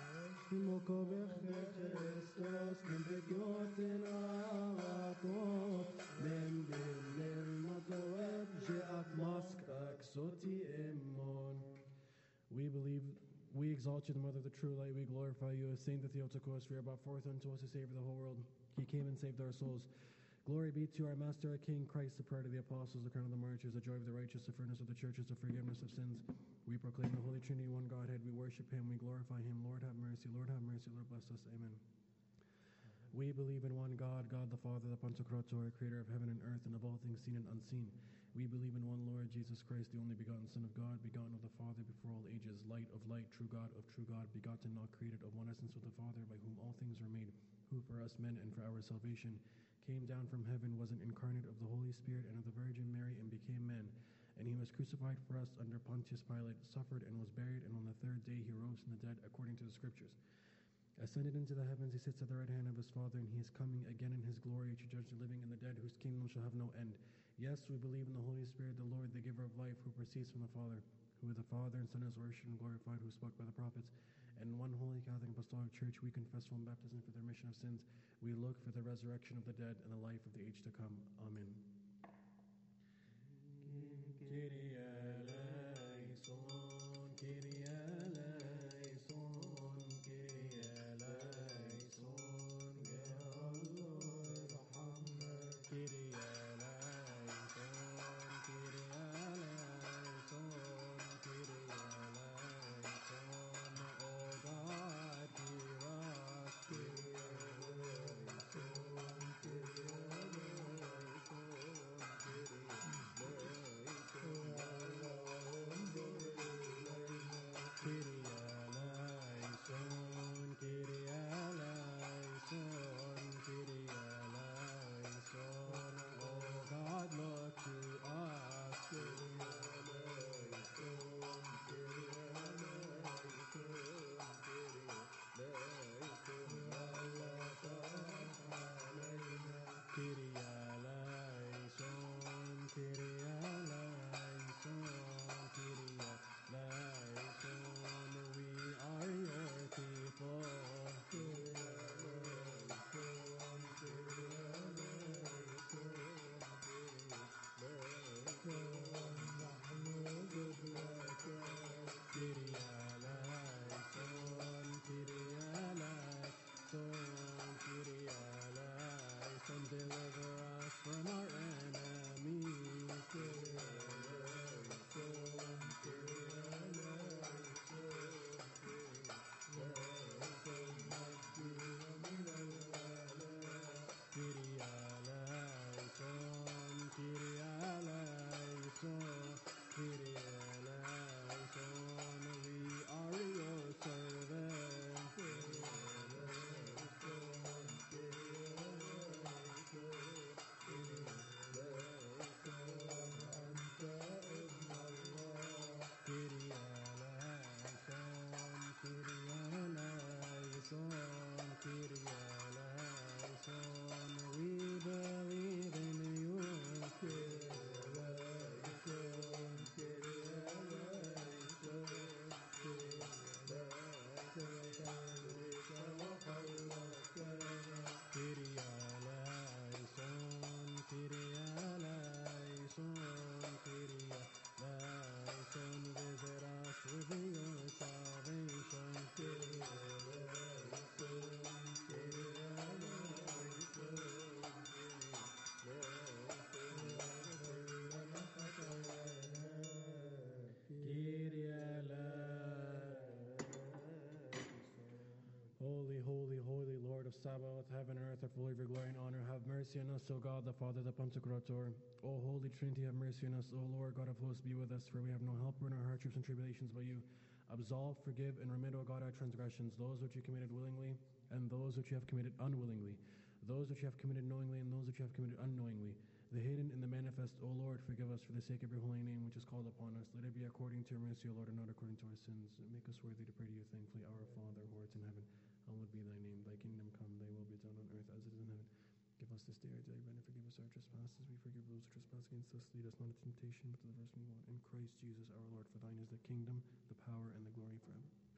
Christos نبكيوتن العطوف من دل المطوب جاءت مسكك صوتي إمون. We believe, we exalt you, the mother of the true light. We glorify you as Saint the Theotokos, for you are brought forth unto us to save the whole world. He came and saved our souls. Glory be to our Master, our King, Christ, the pride of the apostles, the crown of the martyrs, the joy of the righteous, the furnace of the churches, the forgiveness of sins. We proclaim the Holy Trinity, one Godhead. We worship him, we glorify him. Lord have mercy, Lord have mercy, Lord bless us. Amen. We believe in one God, God the Father, the Pantocrator, creator of heaven and earth and of all things seen and unseen. We believe in one Lord, Jesus Christ, the only begotten Son of God, begotten of the Father before all ages, light of light, true God of true God, begotten, not created, of one essence with the Father, by whom all things were made, who for us men and for our salvation came down from heaven, was an incarnate of the Holy Spirit and of the Virgin Mary, and became man. And he was crucified for us under Pontius Pilate, suffered and was buried, and on the third day he rose from the dead according to the Scriptures. Ascended into the heavens, he sits at the right hand of his Father, and he is coming again in his glory to judge the living and the dead, whose kingdom shall have no end. Yes, we believe in the Holy Spirit, the Lord, the giver of life, who proceeds from the Father, who with the Father and Son is worshipped and glorified, who spoke by the prophets. And in one holy Catholic Apostolic Church, we confess one baptism for the remission of sins. We look for the resurrection of the dead and the life of the age to come. Amen. Kyrie eleison, Kyrie eleison, Kyrie eleison, Ya Allah, Muhammad. Kyrie eleison, Kyrie eleison, Kyrie eleison, O God, hear us. Kyrie eleison, Kyrie eleison. Sabaoth, heaven and earth are full of your glory and honor. Have mercy on us, O God, the Father, the Pantocrator. O Holy Trinity, have mercy on us. O Lord, God of hosts, be with us, for we have no helper in our hardships and tribulations but you. Absolve, forgive, and remit, O God, our transgressions, those which you committed willingly, and those which you have committed unwillingly, those which you have committed knowingly, and those which you have committed unknowingly, the hidden and the manifest. O Lord, forgive us for the sake of your holy name, which is called upon us. Let it be according to your mercy, O Lord, and not according to our sins. Make us worthy to pray to you thankfully. Our Father, who art in heaven, hallowed be thy name. Thy kingdom come, thy will be done on earth as it is in heaven. Give us this day our daily bread, and forgive us our trespasses. We forgive those who trespass against us. Lead us not into temptation, but deliver us from evil. In Christ Jesus our Lord, for thine is the kingdom, the power, and the glory forever.